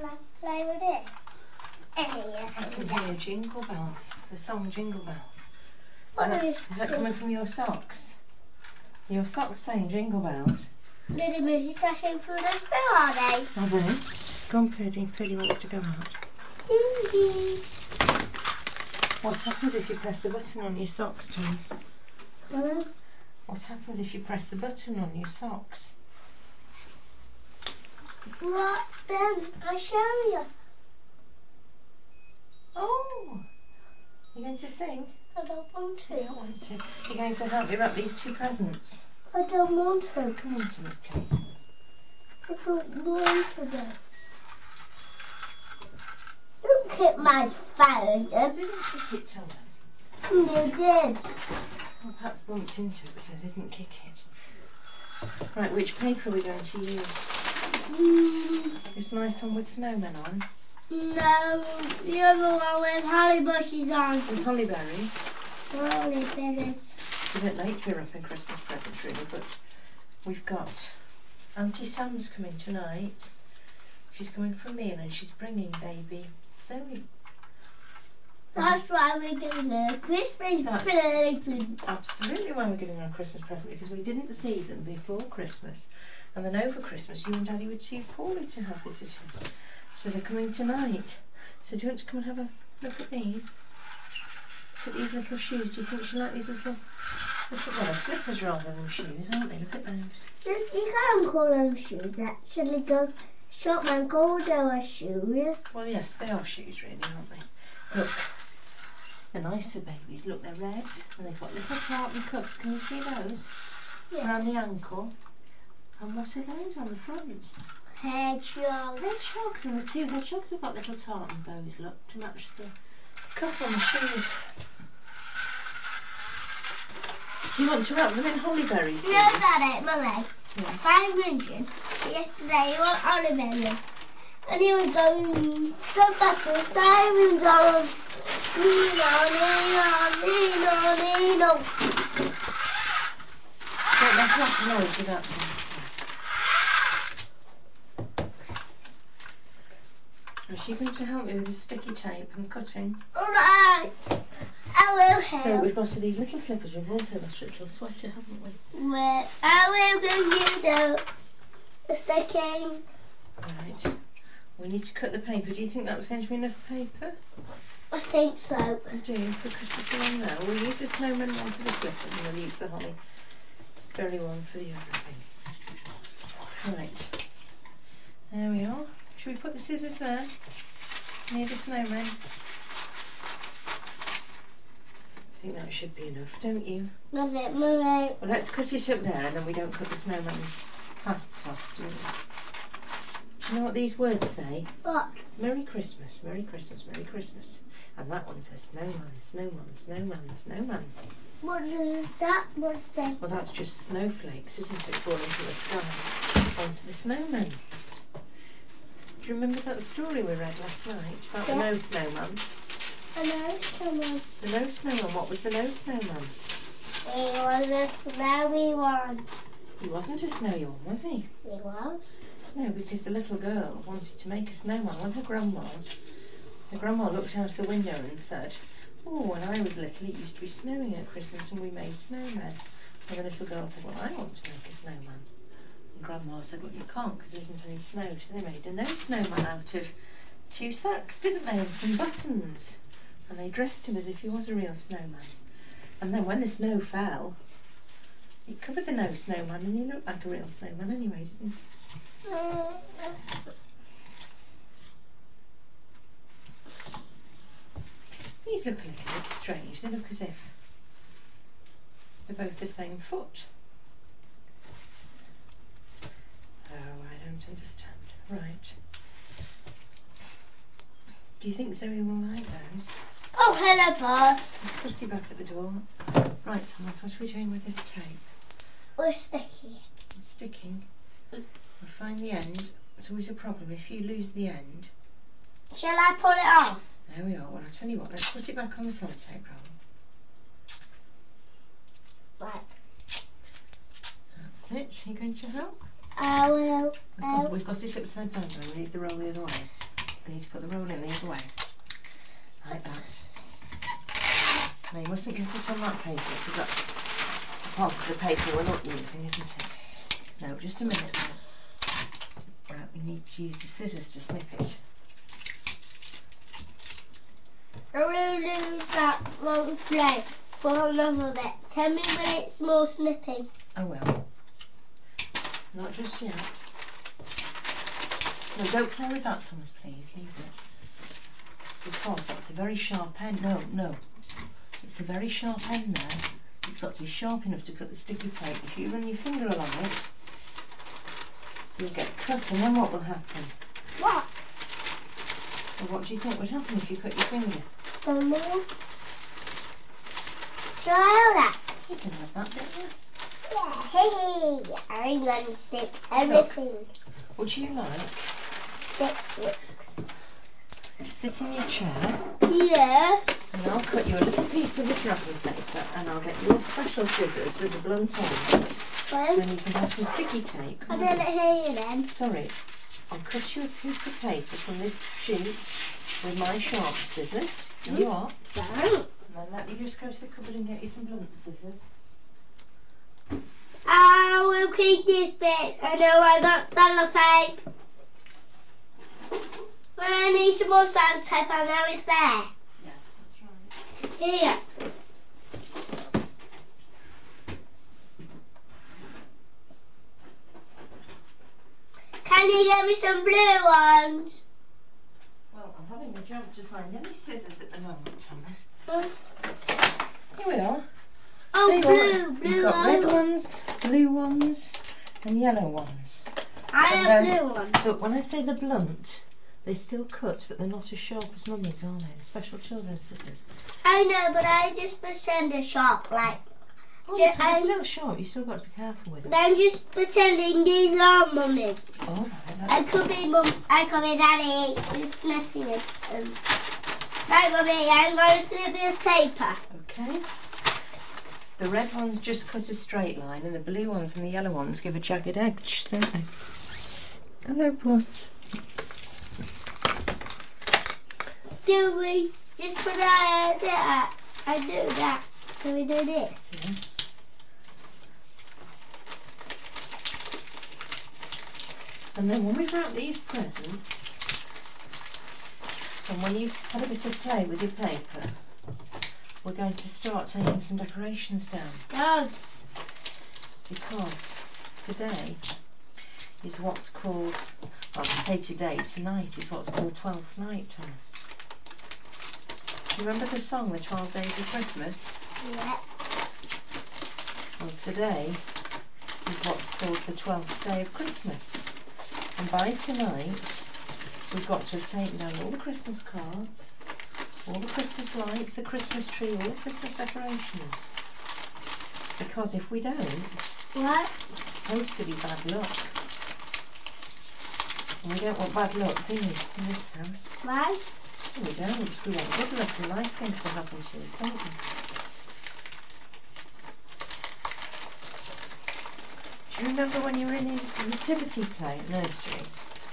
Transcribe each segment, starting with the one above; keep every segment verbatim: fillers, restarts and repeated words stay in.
Shall I play with this? I can hear jingle bells, the song Jingle Bells. What Is that, is is that coming from your socks? Your socks playing Jingle Bells? Little Moosey dashing through the snow, are they? Are they? Go on, Purdy. Purdy wants to go out. What happens if you press the button on your socks, Thomas? Hello? What happens if you press the button on your socks? What then? I'll show you. Oh! You're going to sing? I don't want to. You don't want to. You're going to help me wrap these two presents. I don't want to. Come on, Thomas, please. I don't want to this. Look at my phone. I didn't kick it, Thomas. You did. I perhaps bumped into it, but I didn't kick it. Right, which paper are we going to use? Mm, This nice one with snowmen on. no, the other one with holly bushes on. And holly berries. Holly berries. It's a bit late to be wrapping Christmas presents, really, but we've got Auntie Sam's coming tonight. She's coming for a meal and she's bringing baby Zoe. That's why we're giving her a Christmas That's- present. Absolutely why we're giving her a Christmas present, because we didn't see them before Christmas. And then over Christmas, you and Daddy were too poorly to have visitors. So they're coming tonight. So do you want to come and have a look at these? Look at these little shoes. Do you think she like these little, little well, they're slippers rather than shoes, aren't they? Look at those. Just, you can't call them shoes actually, because Shopman called them shoes. Well, yes, they are shoes, really, aren't they? Look, they're nice for babies. Look, they're red, and they've got little tartan cuffs. Can you see those? Yeah. Around the ankle. And what are those on the front? Hedgehog. Hedgehogs, and the two hedgehogs have got little tartan bows, look, to match the cuff on the shoes. So you want to wrap them in holly berries, do You you? know about it, Mummy? Yeah. Five mentioned yesterday you want holly berries. And he was going stuck up the sirens on. Nino, Nino, Nino, Nino. Don't make lots of noise without Thomas, please. Is she going to help me with the sticky tape and cutting? Alright. I will help. So we've got these little slippers, we've also got a little sweater, haven't we? Well, I will give you the, the sticking. Right. We need to cut the paper. Do you think that's going to be enough paper? I think so. I do, for Christmas one now. We'll use the snowman one for the slippers and we'll use the holly berry one for the other thing. Right. There we are. Should we put the scissors there? Near the snowman? I think that should be enough, don't you? Love it, Mummy. Well, let's cut it up there and then we don't cut the snowman's hats off, do we? Do you know what these words say? What? Merry Christmas, Merry Christmas, Merry Christmas. And that one says snowman, snowman, snowman, snowman. What does that word say? Well, that's just snowflakes, isn't it, falling from the sky onto the snowman. Do you remember that story we read last night about Yeah. the no snowman? I know, come on. The no snowman, what was the no snowman? He was a snowy one. He wasn't a snowy one, was he? He was. No, because the little girl wanted to make a snowman with her grandma. Her grandma looked out the window and said, "Oh, when I was little it used to be snowing at Christmas and we made snowmen." And the little girl said, "Well, I want to make a snowman." And Grandma said, "Well, you can't because there isn't any snow." So they made a no snowman out of two sacks, didn't they, and some buttons. And they dressed him as if he was a real snowman. And then when the snow fell, it covered the no snowman and he looked like a real snowman anyway, didn't he? These look a little bit strange. They look as if they're both the same foot. Oh, I don't understand. Right. Do you think Zoe will like those? Oh, hello, boss. Pussy back at the door. Right, Thomas, what are we doing with this tape? We're sticky. It's sticking. We'll find the end. It's always a problem if you lose the end. Shall I pull it off? There we are. Well, I'll tell you what, let's put it back on the sellotape roll. Right. That's it. Are you going to help? I will. We've I got, we've got it upside down, though. We need the roll the other way. You need to put the rolling leaf away. Like that. Now you mustn't get it on that paper because that's part of the paper we're not using, isn't it? No, just a minute. Right, we need to use the scissors to snip it. I will lose that long thread for another bit. Tell me when it's more snipping. I will. Not just yet. No, don't play with that, Thomas, please. Leave it. Because that's a very sharp end. No, no. It's a very sharp end there. It's got to be sharp enough to cut the sticky tape. If you run your finger along it, you'll get cut, and then what will happen? What? Well, what do you think would happen if you cut your finger? Some more. Shall I have that? You can have that bit, yes. Yeah, hey, I'm going to stick everything. Look, would you like Stick bricks. to sit in your chair? Yes. And I'll cut you a little piece of this wrapping paper, and I'll get your special scissors with the blunt end. Well, Then you can have some sticky tape. I didn't hear you then. Sorry, I'll cut you a piece of paper from this sheet with my sharp scissors. There you are. Thanks. And then let me just go to the cupboard and get you some blunt scissors. I will keep this bit. I know I got sellotape. When I need some more sellotape, I know it's there. Yes, that's right. Here. Can you get me some blue ones? Well, I'm having a job to find any scissors at the moment, Thomas. Oh, Here we are. oh There you blue, are. blue You've got red ones. ones, blue ones, and yellow ones. I And have then- blue ones. Look, when I say the blunt, they still cut, but they're not as sharp as Mummy's, are they? The special children's scissors. I know, but I just pretend they're sharp, like. Oh, Yeah, yes, but they're I'm- still sharp. You've still got to be careful with them. I'm just pretending these are mummies. All right, I that's could be mum. I could be daddy. I'm sniffing it. Um, right, mummy. I'm going to snip this paper. okay. The red ones just cut a straight line, and the blue ones and the yellow ones give a jagged edge, don't they? Hello, Puss. Do we just put our that? I do that. Do we do this? Yes. And then when we've wrapped these presents, and when you've had a bit of play with your paper, we're going to start taking some decorations down. Oh, Because today is what's called, well, I say today, tonight is what's called Twelfth Night, Thomas. Do you remember the song, The Twelve Days of Christmas? yeah. Well, today is what's called the twelfth day of Christmas. And by tonight, we've got to have taken down all the Christmas cards, all the Christmas lights, the Christmas tree, all the Christmas decorations. Because if we don't, What? it's supposed to be bad luck. And we don't want bad luck, do we, in this house? Why? No, we don't, because we want good luck and nice things to happen to us, don't we? Do you remember when you were in a nativity play at nursery?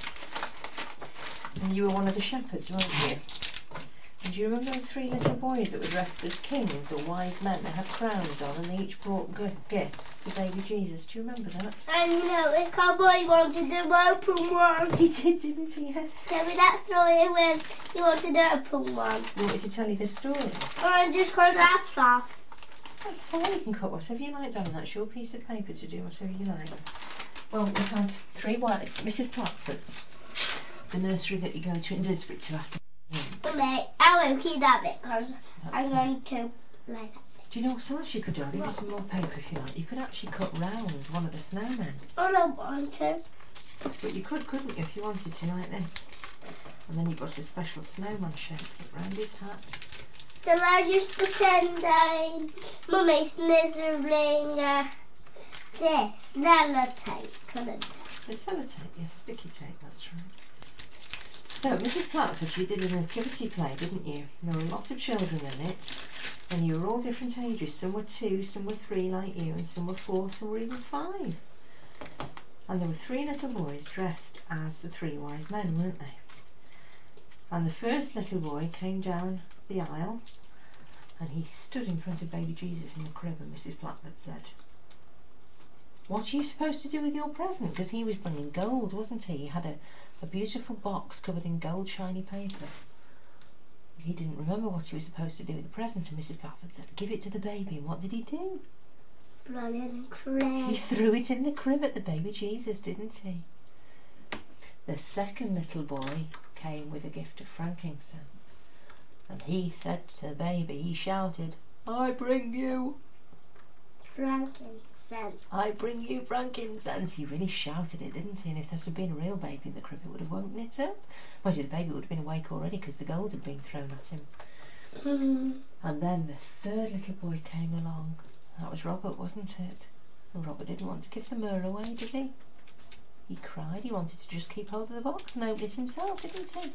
And you were one of the shepherds, weren't you? And do you remember the three little boys that were dressed as kings or wise men? They had crowns on and they each brought good gifts to baby Jesus. Do you remember that? And you know, the cowboy wanted to open one. He did, didn't he? Yes. Tell me that story when he wanted to open one. You want me to tell you the story? And I just cut that off. That's fine, you can cut whatever you like, darling. That's your piece of paper to do whatever you like. Well, we've had three white Missus Platfords, the nursery that you go to in Disbrook to after. Okay, I will keep that bit because That's I'm fine. going to like that. Do you know what else you could do? I'll leave you some more paper if you like. You could actually cut round one of the snowmen. I don't want to. But you could, couldn't you, if you wanted to, like this. And then you've got a special snowman shape round his hat. So I just pretend I'm Mummy snizzling uh, this sellotape, couldn't The sellotape, yes, sticky tape, that's right. So, Missus Platford, you did a nativity play, didn't you? There were a lot of children in it, and you were all different ages. Some were two, some were three like you, and some were four, some were even five. And there were three little boys dressed as the three wise men, weren't they? And the first little boy came down the aisle and he stood in front of baby Jesus in the crib, and Missus Blackford said, "What are you supposed to do with your present?" Because he was bringing gold, wasn't he? He had a, a beautiful box covered in gold shiny paper. He didn't remember what he was supposed to do with the present, and Missus Blackford said, "Give it to the baby." And what did he do? Throw it in the crib. He threw it in the crib at the baby Jesus, didn't he? The second little boy came with a gift of frankincense, and he said to the baby, he shouted, "I bring you Frankincense. I bring you frankincense." He really shouted it, didn't he? And if there had been a real baby in the crib, it would have woken it up. Mind you, the baby would have been awake already because the gold had been thrown at him. Mm. And then the third little boy came along. That was Robert, wasn't it? And Robert didn't want to give the myrrh away, did he? He cried. He wanted to just keep hold of the box and open it himself, didn't he?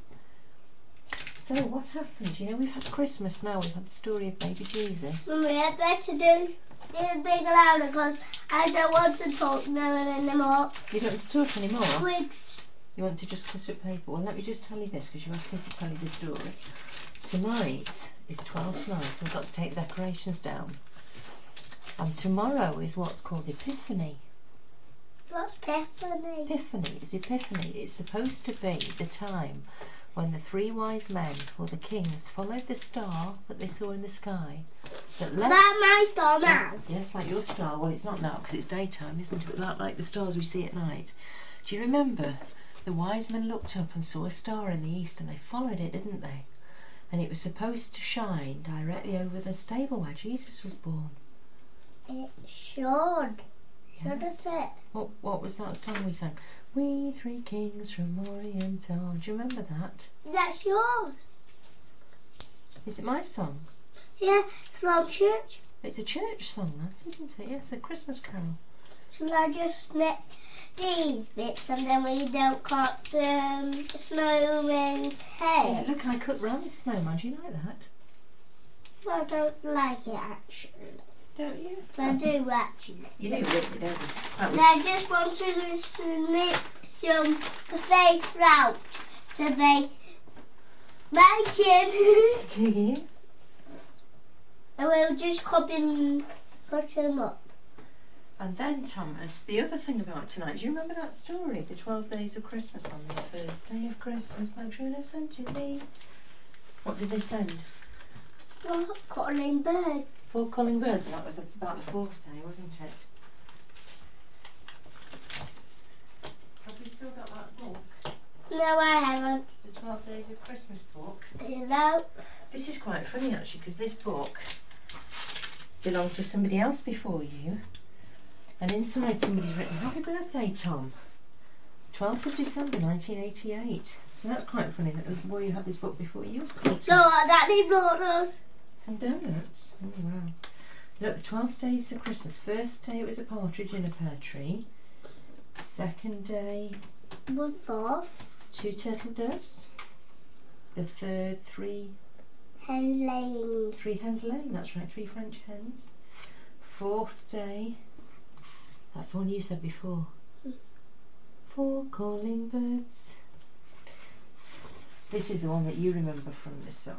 So what happened? You know, we've had Christmas now. We've had the story of baby Jesus. Mummy, I better do it big louder because I don't want to talk now anymore. You don't want to talk anymore? Twigs. You want to just cut up paper? Well, let me just tell you this, because you asked me to tell you the story. Tonight is twelfth night. We've got to take the decorations down. And tomorrow is what's called Epiphany. What's Epiphany? Epiphany is Epiphany. It's supposed to be the time when the three wise men, or the kings, followed the star that they saw in the sky. That left. That my star now? Yes, like your star. Well, it's not now because it's daytime, isn't it? But that, like the stars we see at night. Do you remember? The wise men looked up and saw a star in the east, and they followed it, didn't they? And it was supposed to shine directly over the stable where Jesus was born. It should. Should Yes. it? What, what was that song we sang? We three kings from Orient are. Do you remember that? That's yours. Is it my song? Yeah, from church. It's a church song, that, isn't it? Yes, a Christmas carol. Shall I just snip these bits and then we don't cut the um, snowman's Yeah, head? look, I cut round this snowman. Do you like that? I don't like it actually. Don't you? I do actually. You do, really, don't you? That And was- I just want to snip some face out to be making. Do you? And we'll just cut them, cut them up. And then, Thomas, the other thing about tonight, do you remember that story? The twelve days of Christmas. On the first day of Christmas, my true love sent to me. What did they send? Oh, calling bird. Four calling birds. Well, that was about the fourth day, wasn't it? Have we still got that book? No, I haven't. The twelve days of Christmas book. Hello. This is quite funny, actually, because this book belonged to somebody else before you. And inside somebody's written, "Happy birthday, Tom. twelfth of December nineteen eighty-eight. So that's quite funny that the boy who had this book before you was called Tom. No, Daddy brought us. Some donuts. Oh, wow. Look, the twelfth day is the Christmas. First day it was a partridge in a pear tree. Second day, One fourth. two turtle doves. The third, three Hen laying. three hens laying. That's right, three French hens. Fourth day, that's the one you said before. Four calling birds. This is the one that you remember from this song.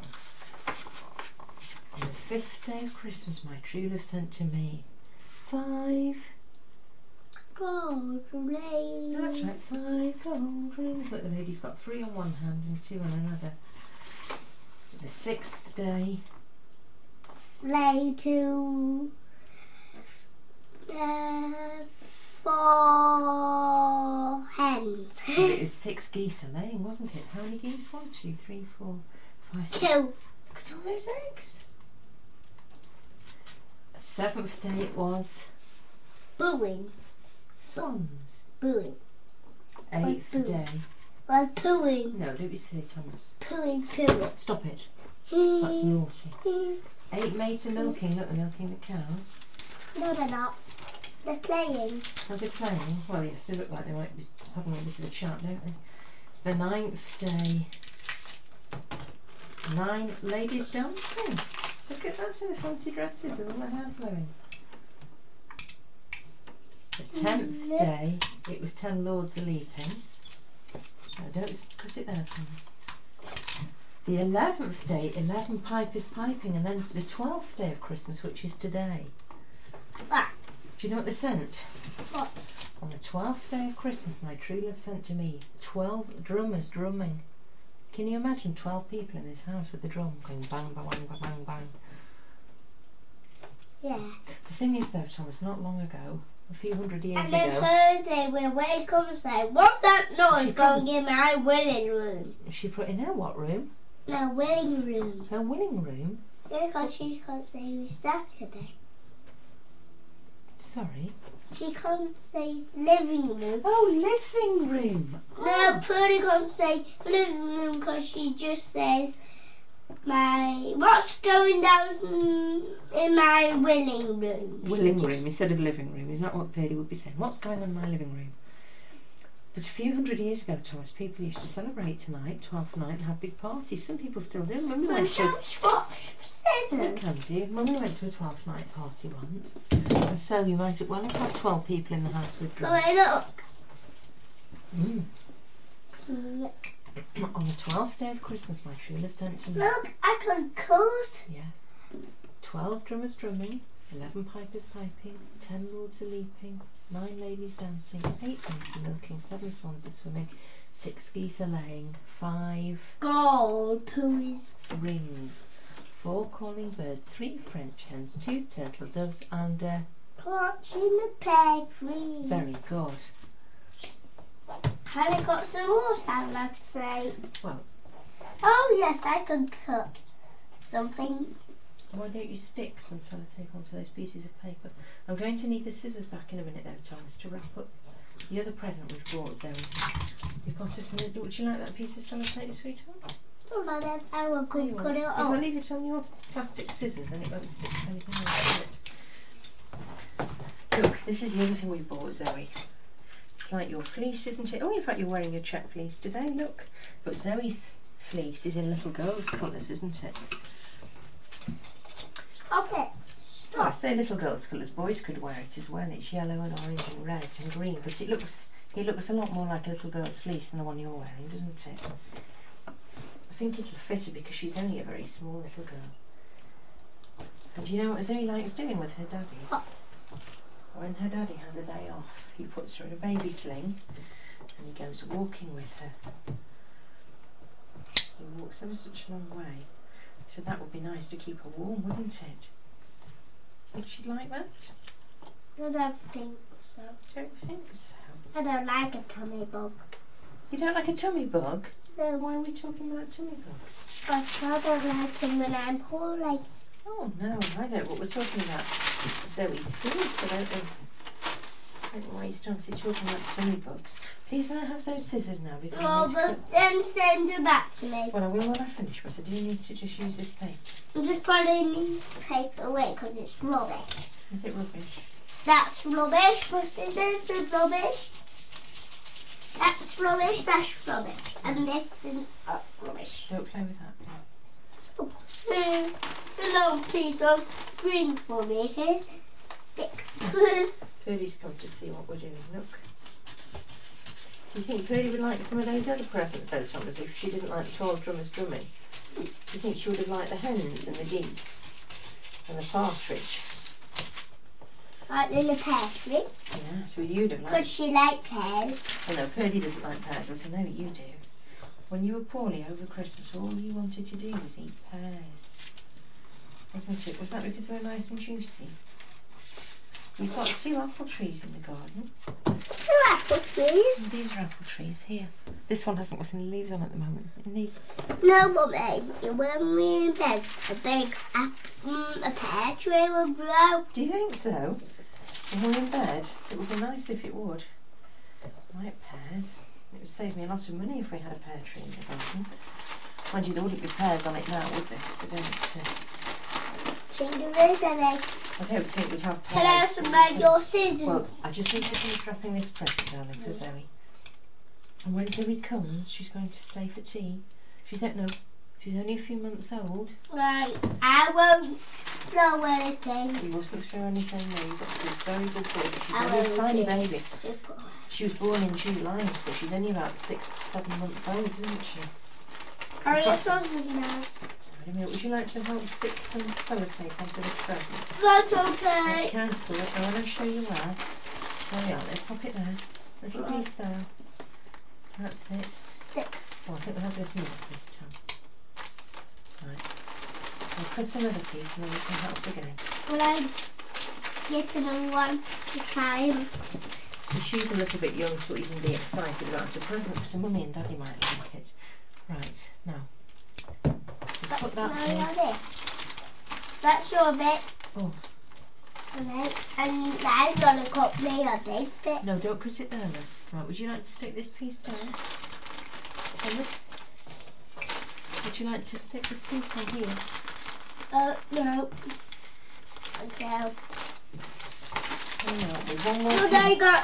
On the fifth day of Christmas, my true love sent to me five. Gold rain. That's right, five gold rings. Look, the lady's got three on one hand and two on another. The sixth day, Lay to uh, four hens. well, it was six geese a laying, wasn't it? How many geese? One, two, three, four, five, six. Two. Look at all those eggs. The seventh day it was Booing. swans. Booing. Eighth boo? day. Well, pooing. No, don't be silly, Thomas. Pooing, pooing. Stop it. That's naughty. Eight maids are milking. Look, they're milking the cows. No, they're not. They're playing. Are they playing? Well, yes, they look like they might be having a bit of a chat, don't they? The ninth day. Nine ladies dancing. Look at that in the fancy dresses with all their hair flowing. The tenth day, it was ten lords a leaping. No, don't cut it there, Thomas. The eleventh day, eleven pipers piping, and then the twelfth day of Christmas, which is today. Ah. Do you know what they sent? What? On the twelfth day of Christmas, my true love sent to me twelve drummers drumming. Can you imagine twelve people in this house with the drum going bang, bang, bang, bang, bang, bang? Yeah. The thing is, though, Thomas, not long ago, a few hundred years And then ago, Thursday we'll wake up and say, what's that noise She going in my willing room? she put in her what room? My willing room. Her willing room. Yeah, because she can't say it's Saturday. Sorry. She can't say living room. Oh, living room. No, Purdy can't say living room because she just says my what's going down in my willing room. Willing room instead of living room. Is that what Purdy would be saying? What's going on in my living room? But a few hundred years ago, Thomas, people used to celebrate tonight, twelfth night, and have big parties. Some people still do. When we went to Don't swap You scissors. can do. When we went to a twelfth night party once, and so you might as well have had twelve people in the house with Oh, drums. wait, look. Mm. Look, On the twelfth day of Christmas, my true love sent to me. look, I can cut. Yes. Twelve drummers drumming, eleven pipers piping, ten lords a leaping, nine ladies dancing, eight maids a milking, seven swans a swimming, six geese a laying, five Gold, please. rings, four calling birds, three French hens, two turtle doves, and a What's in the pear tree? very good. And I got some more salad to say. Well, Oh yes, I can cut something. why don't you stick some sellotape onto those pieces of paper? I'm going to need the scissors back in a minute, though, Thomas, to wrap up the other present we've brought Zoe. You've got us. Would you like that piece of sellotape, sweetheart? Oh, but then I will There you cut, are. cut it If I off. leave it on your plastic scissors, then it won't stick to anything else. Look, this is the other thing we bought, Zoe. It's like your fleece, isn't it? Oh, in fact, you're wearing your check fleece today. Look, but Zoe's fleece is in little girls' colours, isn't it? Stop it. Oh, I say little girls' colours. Boys could wear it as well. It's yellow and orange and red and green, but it looks it looks a lot more like a little girl's fleece than the one you're wearing, doesn't it? I think it'll fit her because she's only a very small little girl. And do you know what Zoe likes doing with her daddy? What? When her daddy has a day off, he puts her in a baby sling and he goes walking with her. He walks ever such a long way. So that would be nice to keep her warm, wouldn't it? Think she'd like that? I don't think so. Don't think so. I don't like a tummy bug. You don't like a tummy bug? No, Why are we talking about tummy bugs? but I don't like them when I'm poorly. Oh no, I don't. What we're talking about Zoe's fleece. I don't know. I don't know why you started talking about tummy bugs. Please, may I have those scissors now? Because I Oh, need to but cut. then send it back to me. Well, I will when I finish, but I do need to just use this paper. I'm just putting this paper away because it's rubbish. Is it rubbish? That's rubbish. What's it? This is rubbish. That's rubbish. That's rubbish. And this is uh, rubbish. Don't play with that, please. Mm, a long piece of green for me here. Stick. Purdy's come to see what we're doing. Look. Do you think Purdy would like some of those other presents, though, Thomas, if she didn't like the twelve drummers drumming? Do you think she would have liked the hens and the geese and the partridge? Like in the pear tree. Yeah, so you'd have Because liked. she likes pears. Oh no, Purdy doesn't like pears, but I know you do. When you were poorly over Christmas, all you wanted to do was eat pears. Wasn't it? Was that because they were nice and juicy? We've got two apple trees in the garden. Two apple trees. And these are apple trees here. This one hasn't got any leaves on at the moment. And these. No, Mummy. When we're in bed, a big apple, mm, a pear tree will grow. Do you think so? When we're in bed, it would be nice if it would. I like pears. It would save me a lot of money if we had a pear tree in the garden. Mind you, there wouldn't be pears on it now, would there? Because they don't. Uh, Think there is any. I don't think we'd have pears. Can I have some of your scissors? Well, I just need to finish wrapping this present, darling, for Zoe. And when Zoe comes, she's going to stay for tea. She's not, no, she's only a few months old. Right, I won't throw anything. You mustn't throw anything there. You've got to be a very good boy. She's I only a won't tiny do. baby. Super. She was born in July, so she's only about six, seven months old, isn't she? And the sausages now. Wait a minute, would you like to help stick some sellotape onto this present? That's okay. Be careful, I want to show you where. There we are, let's pop it there. Little Right. piece there. That's it. Stick. Oh, I think we'll have this enough this time. Right. We'll cut another piece and then we can help again. Will I get another one this time? So she's a little bit young to even be excited about her present, so Mummy and Daddy might like it. Right, now. We'll put that No, piece. that's it. That's your bit. Oh. And then, and Dad's gonna cut me a big bit. No, don't cut it there then. Right, would you like to stick this piece down? On this? Would you like to stick this piece on here? Uh, no. Okay. Oh, no, with one more So piece. there you go.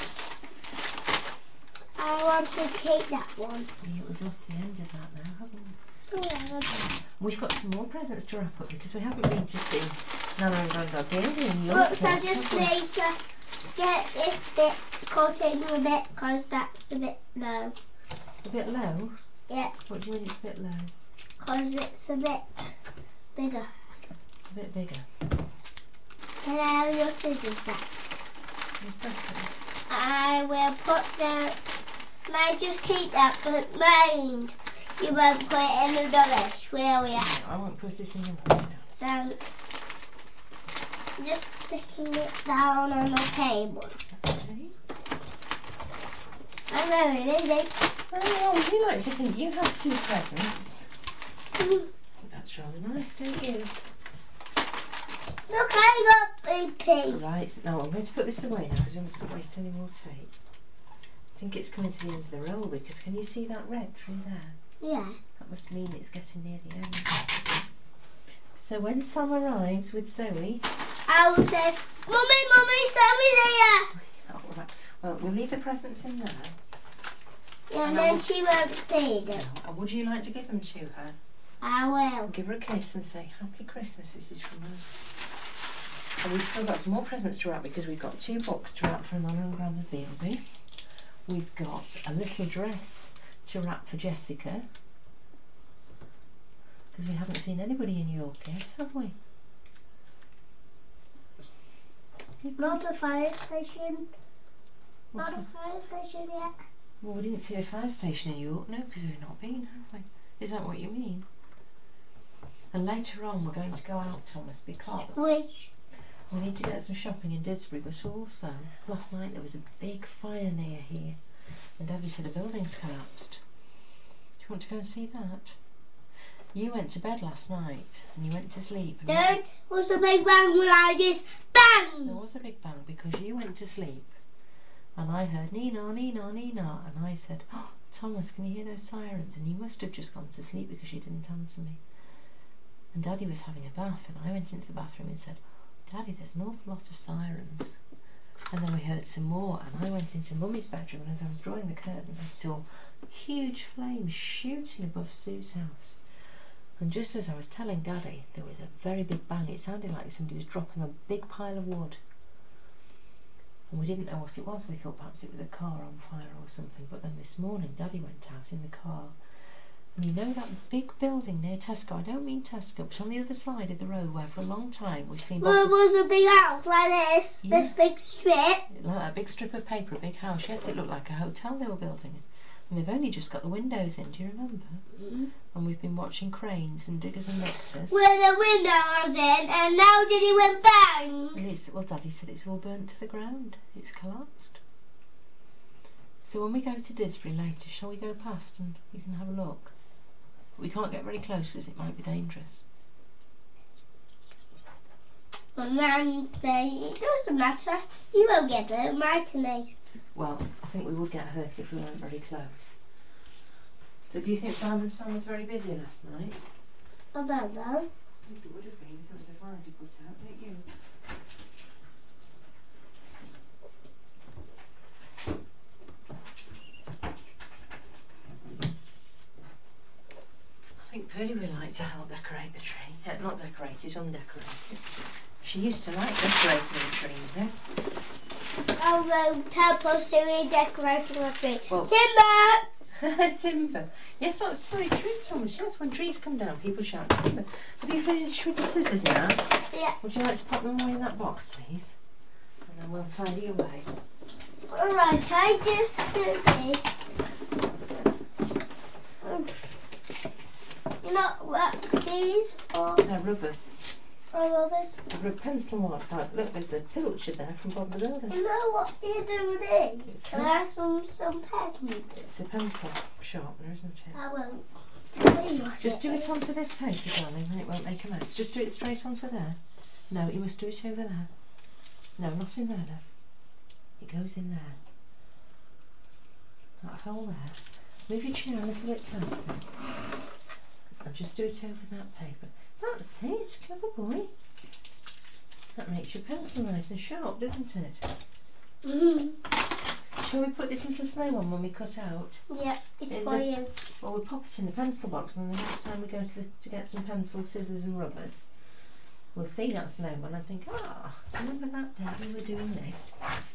I want to keep that one. Yeah, we've lost the end of that now, haven't we? Yeah. We've got some more presents to wrap up because we haven't been to see Nana and Grandad Bailey in York. But I yet, just have we? need to get this bit cut into a bit because that's a bit low. A bit low? Yeah, What do you mean it's a bit low? because it's a bit bigger. A bit bigger. Can I have your scissors back? In a second. I will put the... Can I just keep that, but mind you won't put it in the rubbish, will you? No, I won't put this in the water. Thanks. Just sticking it down on the table. Okay. I'm very busy. Oh, would you like to think you have two presents? I think that's rather nice, don't you? Look, I got big piece. Right, no, I'm going to put this away now because we mustn't waste any more tape. I think it's coming to the end of the roll because can you see that red through there? Yeah. That must mean it's getting near the end. So when Sam arrives with Zoe... I will say, Mummy, Mummy, Sammy's here. Oh, right. Well, we'll leave the presents in there. Yeah, and And I then will- she won't see them. And would you like to give them to her? I will. Give her a kiss and say, Happy Christmas, this is from us. And we've still got some more presents to wrap because we've got two books to wrap for Nana and Grandad Bealby. We've got a little dress to wrap for Jessica. Because we haven't seen anybody in York yet, have we? Not a fire station. What's Not a fire station yet. Well, we didn't see a fire station in York, no, because we've not been, have we? Is that what you mean? And later on we're going to go out, Thomas, because Which? we need to get some shopping in Didsbury, but also last night there was a big fire near here and Daddy said a building's collapsed. Do you want to go and see that? You went to bed last night and you went to sleep. And There was a big bang when I just bang. there was a big bang because you went to sleep and I heard Nina, Nina, Nina, and I said, oh, Thomas, can you hear those sirens? And you must have just gone to sleep because you didn't answer me. And Daddy was having a bath and I went into the bathroom and said, Daddy, there's an awful lot of sirens. And then we heard some more and I went into Mummy's bedroom and as I was drawing the curtains I saw huge flames shooting above Sue's house. And just as I was telling Daddy, there was a very big bang. It sounded like somebody was dropping a big pile of wood. And we didn't know what it was. We thought perhaps it was a car on fire or something. But then this morning, Daddy went out in the car. And you know that big building near Tesco? I don't mean Tesco, but on the other side of the road where for a long time we've seen... Well, it was a big house like this. Yeah. This big strip. Like a big strip of paper, a big house. Yes, it looked like a hotel they were building. And they've only just got the windows in, do you remember? Mm-hmm. And we've been watching cranes and diggers and mixers. Where the window was in, and now did it went bang. And it's, well, Daddy said it's all burnt to the ground. It's collapsed. So when we go to Didsbury later, shall we go past and you can have a look? But we can't get very close because it might be dangerous. My man saying it doesn't matter. You won't get hurt, my tonight. Well, I think we would get hurt if we weren't very close. So do you think Father and Son was very busy last night? I don't know. I think it would have been if there was a fire to put out, don't you? I think Pearlie would like to help decorate the tree. Uh, not decorate it, undecorate it. She used to like decorating the tree, you know? I'll um, help us to redecorating the tree. Well- Timber! Timber. Yes, that's very true, Thomas. Yes, when trees come down, people shout timber. Have you finished with the scissors now? Yeah. Would you like to pop them away in that box, please? And then we'll tidy away. Alright, I just do this. You know what these for? They're rubbers. Oh, rubbers. They're pencil marks. Like, look, there's a pilchard there from Bob the Builder. You know what you do with these? It's Can I have some, some pencils? It's a pencil sharpener, isn't it? I won't. Just do it onto this paper, darling, and it won't make a mess. Just do it straight onto there. No, you must do it over there. No, not in there, no. It goes in there. That hole there. Move your chair a little bit closer. And just do it over that paper. That's it. Clever boy. That makes your pencil nice and sharp, doesn't it? Mm-hmm. Shall we put this little snow on when we cut out? Yeah, it's In for the- you. Well, we'll pop it in the pencil box, and the next time we go to, the, to get some pencils, scissors and rubbers, we'll see that snowman and think, ah, remember that day we were doing this?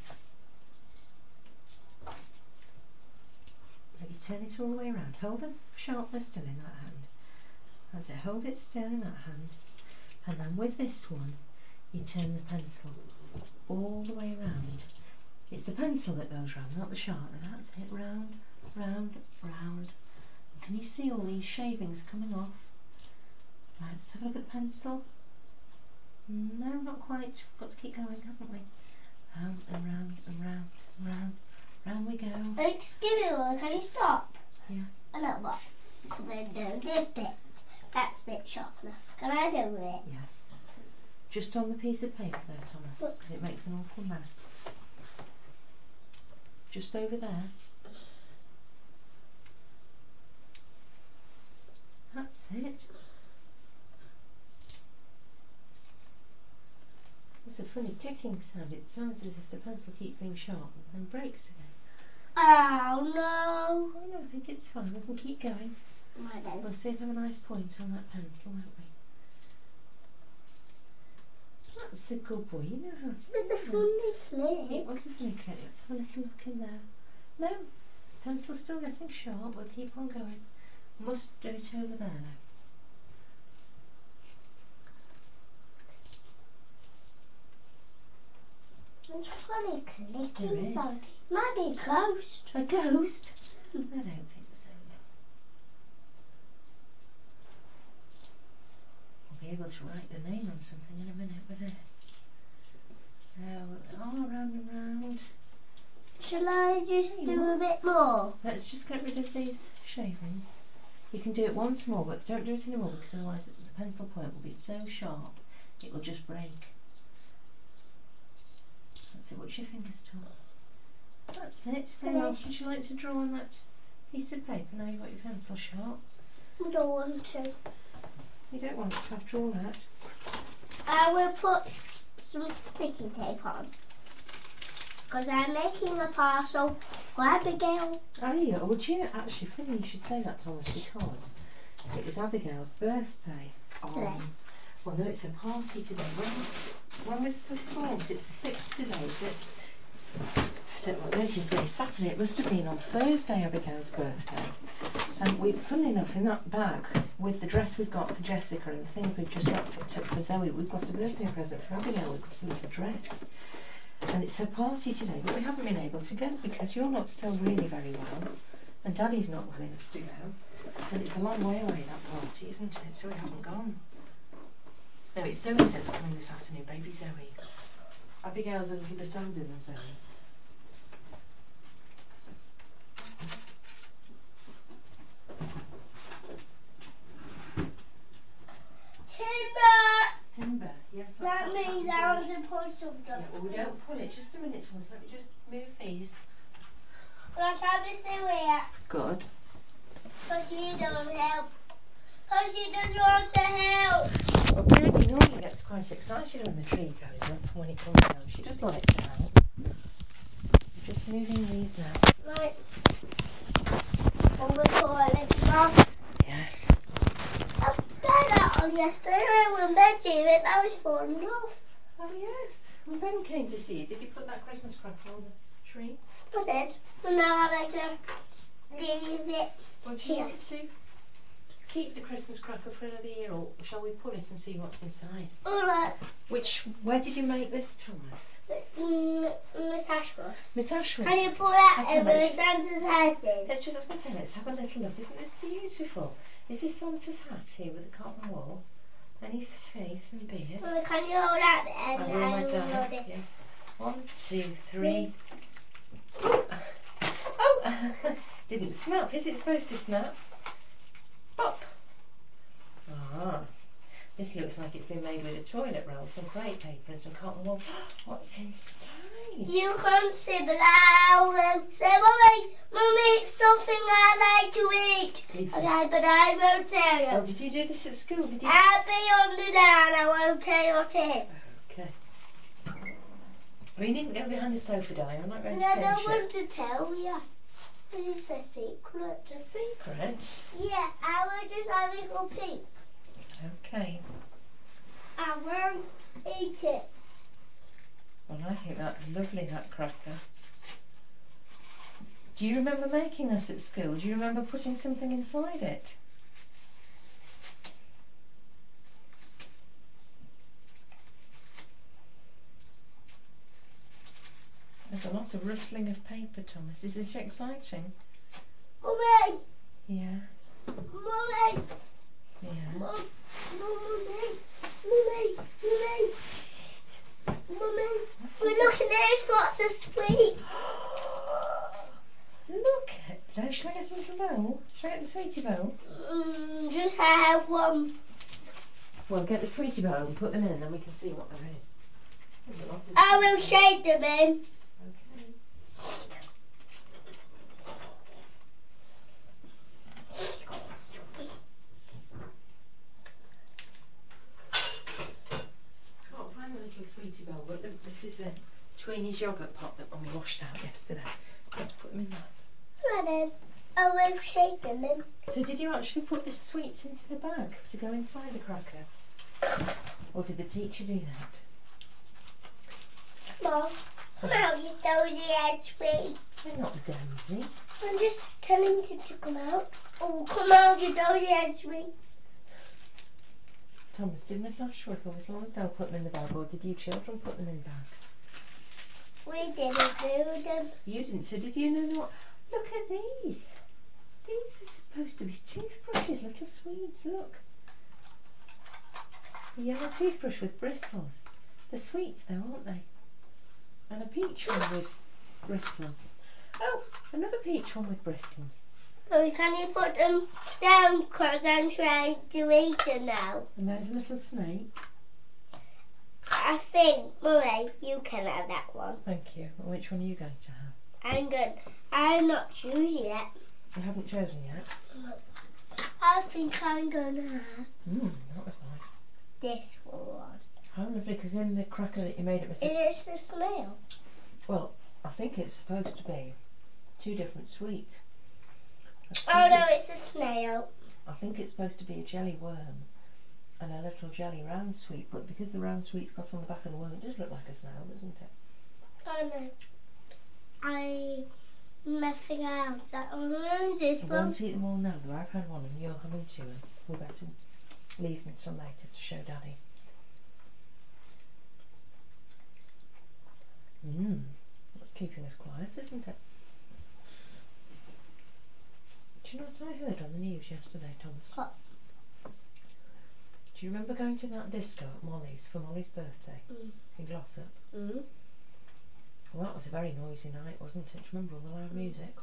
Maybe turn it all the way around. Hold the sharpener still in that hand. That's it, hold it still in that hand. And then with this one, you turn the pencil all the way around. It's the pencil that goes round, not the sharpener. That's it, round, round, round. And can you see all these shavings coming off? Right, let's have a look at the pencil. No, not quite. We've got to keep going, haven't we? Round and round and round and round. Round we go. Excuse me, can you stop? Yes. I know what. Come and do this bit. That's a bit sharp enough. Can I do it? Yes. Just on the piece of paper there, Thomas, Look. because it makes an awful mess. Just over there. That's it. It's a funny ticking sound. It sounds as if the pencil keeps being sharpened and then breaks again. Oh no. Oh no, I think it's fine. We can keep going. Right then. We'll see if we have a nice point on that pencil, won't we? That's a good boy. You know how to With the do that. funny It clip. was a funny clip. Let's have a little look in there. No, pencil's still getting sharp. We'll keep on going. Must do it over there now. It's funny There clicking is. sound. Might be a ghost. A ghost? I don't think so. We'll be able to write the name on something in a minute with this. Now, all round and round. Shall I just do a bit more? Let's just get rid of these shavings. You can do it once more, but don't do it anymore because otherwise the pencil point will be so sharp it will just break. That's it. What's your fingers taught? That's it. Very well. Would you like to draw on that piece of paper now you've got your pencil sharp? I don't want to. You don't want to after all that. I will put some sticky tape on. Because I'm making a parcel for Abigail. Oh yeah, well do you know, actually funny you should say that, Thomas, because it was Abigail's birthday on, Today. well no, it's a party today. When was, when was the fourth? It's the sixth today, is it? I don't know, notice today, Saturday, it must have been on Thursday, Abigail's birthday. And we, funnily enough, in that bag, with the dress we've got for Jessica and the thing we've just wrapped for, for Zoe, we've got a birthday present for Abigail, we've got a little dress. And it's her party today, but we haven't been able to go because you're not still really very well, and Daddy's not well enough to go, and it's a long way away, that party, isn't it? So we haven't gone. No, it's Zoe that's coming this afternoon, baby Zoe. Abigail's a little bit older than Zoe. Timber! Timber, yes, that's That what means happens I when- want to put something Yeah, on. well, we don't pull it. Just a minute, Thomas. Let me just move these. Let's have this new here. Good. Because you don't help. Because she doesn't want to help. Well, Brady normally gets quite excited when the tree goes up and when it comes down. She does like to help. I'm just moving these now. Right. On the toilet now. Yes. I tried that on yesterday when Betty it. That was falling off. Oh, yes. When Ben came to see you, did you put that Christmas crackle on the tree? I did. And now I like to. leave it Well, do you here. want to keep the Christmas cracker for another year, or shall we pull it and see what's inside? Alright. Which, where did you make this, Thomas? Mm, Miss Ashworth. Miss Ashworth. Can you pull that Okay, in let's where just- Santa's head is? Let's just, I was going to say, let's have a little look. Isn't this beautiful? Is this Santa's hat here with the cotton wool? And his face and beard? Well, can you hold that I then? will, my I will hold darling. it. Yes. One, two, three. Oh! Didn't snap. Is it supposed to snap? Pop! Ah. This looks like it's been made with a toilet roll, some crepe paper and some cotton wool. What's inside? You can't see, but I will say, Mummy, Mummy, it's something I like to eat. Lisa. Okay, but I won't tell you. Oh, did you do this at school? Did you? I'll be under there and I won't tell you what it is. Okay. Well, you needn't go behind the sofa, darling. I'm not going And to I pinch don't it. want to tell you. This is a secret. A secret? Yeah, I will just have a little peek. Okay. I won't eat it. Well, I think that's lovely, that cracker. Do you remember making this at school? Do you remember putting something inside it? There's a lot of rustling of paper, Thomas. Is this exciting? Mummy, Yes. Mummy, Yeah. Mum, Mummy, Mummy, Mummy, Mummy. We're looking at lots of sweets. Look at those. Shall I get some from bowl? Shall I get the sweetie bowl? Mm, just have one. Well, get the sweetie bowl and put them in, and then we can see what there is. There's a lot of I will shake them in. Okay. Can't find the little sweetie bowl, but look, this is a Tweeny's yoghurt pot that Mummy washed out yesterday. Got to put them in that. Right then. I will shake them in. So did you actually put the sweets into the bag to go inside the cracker? Or did the teacher do that? Mom, come out, you dozy head sweets. They're not damsy. I'm just telling you to come out. Oh, come out, you dozy head sweets. Thomas, did Miss Ashworth or Miss Lonsdale put them in the bag, or did you children put them in bags? We didn't do them. You didn't, so did you know what? Look at these. These are supposed to be toothbrushes, little sweets, look. A yellow toothbrush with bristles. They're sweets though, aren't they? And a peach one with bristles. Oh, another peach one with bristles. So can you put them down because I'm trying to eat them now? And there's a little snake. I think, Mummy, you can have that one. Thank you. And which one are you going to have? I'm going. I'm not choosing yet. You haven't chosen yet. I think I'm going to have Mmm, that was nice. this one. How lovely, because in the cracker that you made at Missus It is the snail. Well, I think it's supposed to be two different sweets. Oh I think no, it's- it's a snail. I think it's supposed to be a jelly worm and a little jelly round sweet, but because the round sweet's got on the back of the worm, it does look like a snail, doesn't it? Oh no. I messing out that one. This I one. won't eat them all now, though. I've had one and you're having two, and we better leave them till later to show Daddy. Mmm, that's keeping us quiet, isn't it? Do you know what I heard on the news yesterday, Thomas? What? Do you remember going to that disco at Molly's for Molly's birthday Mm. in Glossop? Mm. Well, that was a very noisy night, wasn't it? Do you remember all the loud music?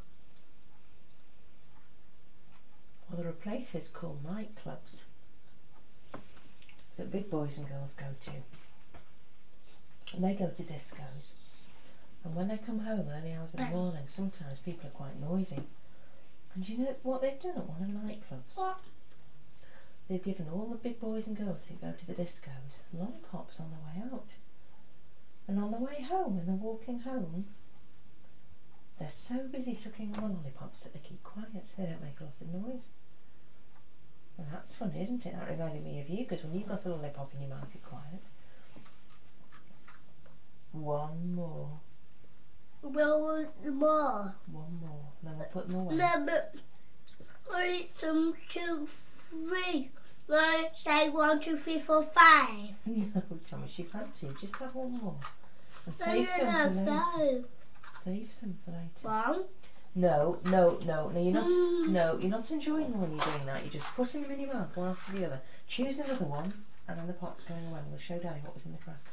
Well, there are places called nightclubs that big boys and girls go to. And they go to discos. And when they come home early hours in the morning, sometimes people are quite noisy. And do you know what they've done at one of the nightclubs? What? They've given all the big boys and girls who go to the discos lollipops on the way out. And on the way home, when they're walking home, they're so busy sucking on the lollipops that they keep quiet. They don't make a lot of noise. And that's funny, isn't it? That reminded me of you, because when you've got a lollipop in your mouth, you're quiet. One more. We'll want more. One more. Then we'll put them away. No, but I eat some two, three. Like, say one, two, three, four, five. No, Thomas, you can't see. Just have one more. And I save some don't for know. later. Save some for later. One. No, no, no, no. You're not. Mm. No, you're not enjoying when you're doing that. You're just putting them in your mouth one after the other. Choose another one, and then the pot's going away. We'll show Daddy what was in the cracker.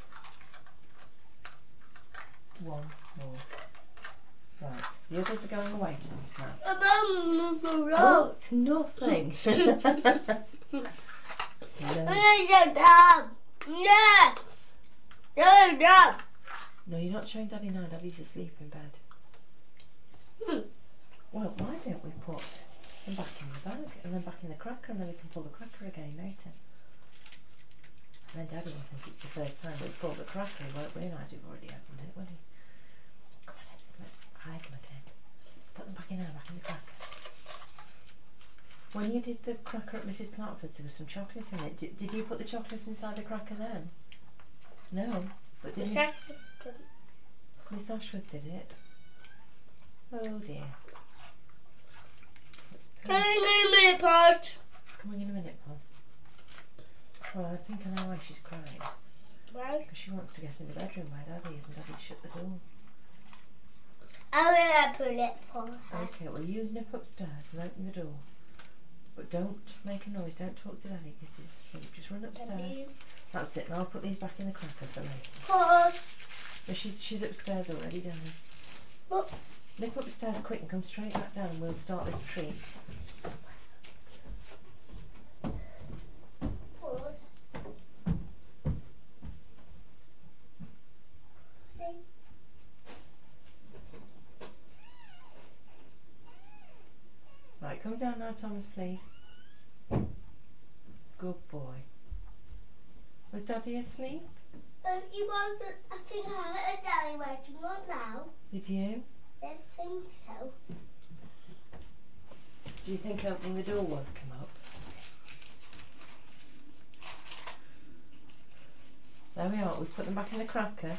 One more. Right. The others are going away, Thomas, now. Mum, Oh, it's nothing. No. No. No. No, no. No, you're not showing Daddy now. Daddy's asleep in bed. Hmm. Well, why don't we put them back in the bag and then back in the cracker, and then we can pull the cracker again later. And then Daddy will think it's the first time we've pulled the cracker. He won't realise we've already opened it, will he? Come on, let's, let's hide them again. Let's put them back in there, back in the cracker. When you did the cracker at Missus Platford's, there was some chocolate in it. Did, did you put the chocolate inside the cracker then? No, but did Miss, Miss Ashworth did it? Oh dear. Can I go in a minute, Pod? Coming in a minute, Paz. Well, I think I know why she's crying. Why? Because she wants to get in the bedroom where Daddy is, and Daddy's shut the door. I will open it for her. Okay, well you nip upstairs and open the door. But don't make a noise, don't talk to Daddy because he's asleep. Just run upstairs. That's it, and I'll put these back in the cracker for later. Pause. No, she's, she's upstairs already, Daddy. Oops. Nip upstairs quick and come straight back down and we'll start this treat. Pause. See? Right, come down now, Thomas, please. Good boy. Was Daddy asleep? Um, you wasn't. I think I heard Daddy waking up now. Did you? I think so. Do you think opening the door won't come up? There we are, we've put them back in the cracker.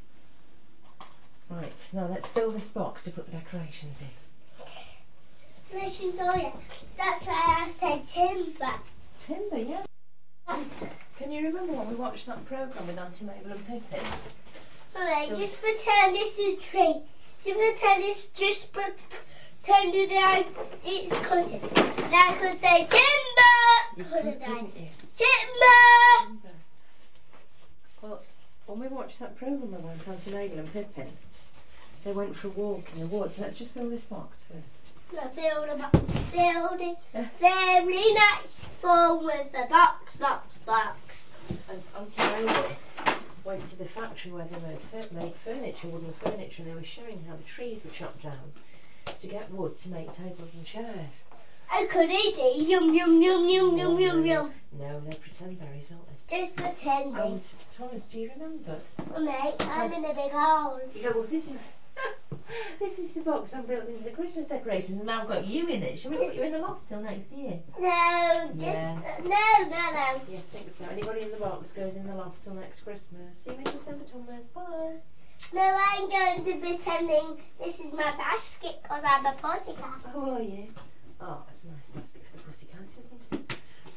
Right, now let's fill this box to put the decorations in. Listen, oh yeah, that's why I said timber. Timber, yeah. Can you remember when we watched that programme with Auntie Mabel and Pippin? Alright, There just pretend this is a tree. Just pretend it's just pretend that it's cutting. And I could say timber! You Couldn't could, I? couldn't you? Timber! Timber. Well, when we watched that programme with Auntie Mabel and Pippin, they went for a walk in the woods. Let's just fill this box first. I build a box building. Very nice fun with the box, box, box. And Auntie Mabel went to the factory where they made, made furniture, wooden furniture, and they were showing how the trees were chopped down to get wood to make tables and chairs. I could eat it. Yum, yum, yum, yum, No, yum, yum, no, yum. No, they're pretend berries, aren't they? Just pretending. And Thomas, do you remember? Mate, I'm in a big hole. Yeah, well, this is this is the box I'm building for the Christmas decorations, and now I've got you in it. Shall we put you in the loft till next year? No, just, Yes. no, no, no. Yes, think so. Anybody in the box goes in the loft till next Christmas. See you in December, Thomas. Bye. No, I'm going to be pretending this is my basket because I'm a pussycat. How are you? Oh, it's a nice basket for the pussycat, isn't it?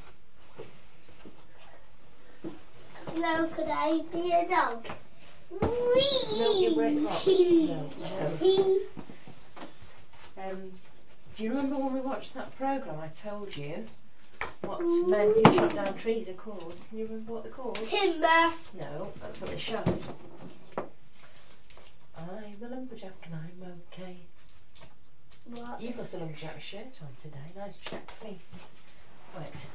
No, could I be a dog? No, you break the box. No, no. Um, do you remember when we watched that programme I told you what men who chop down trees are called? Can you remember what they're called? Timber. No, that's what they showed. I'm a lumberjack and I'm okay. What? You've got a lumberjack shirt on today. Nice check fleece. Right.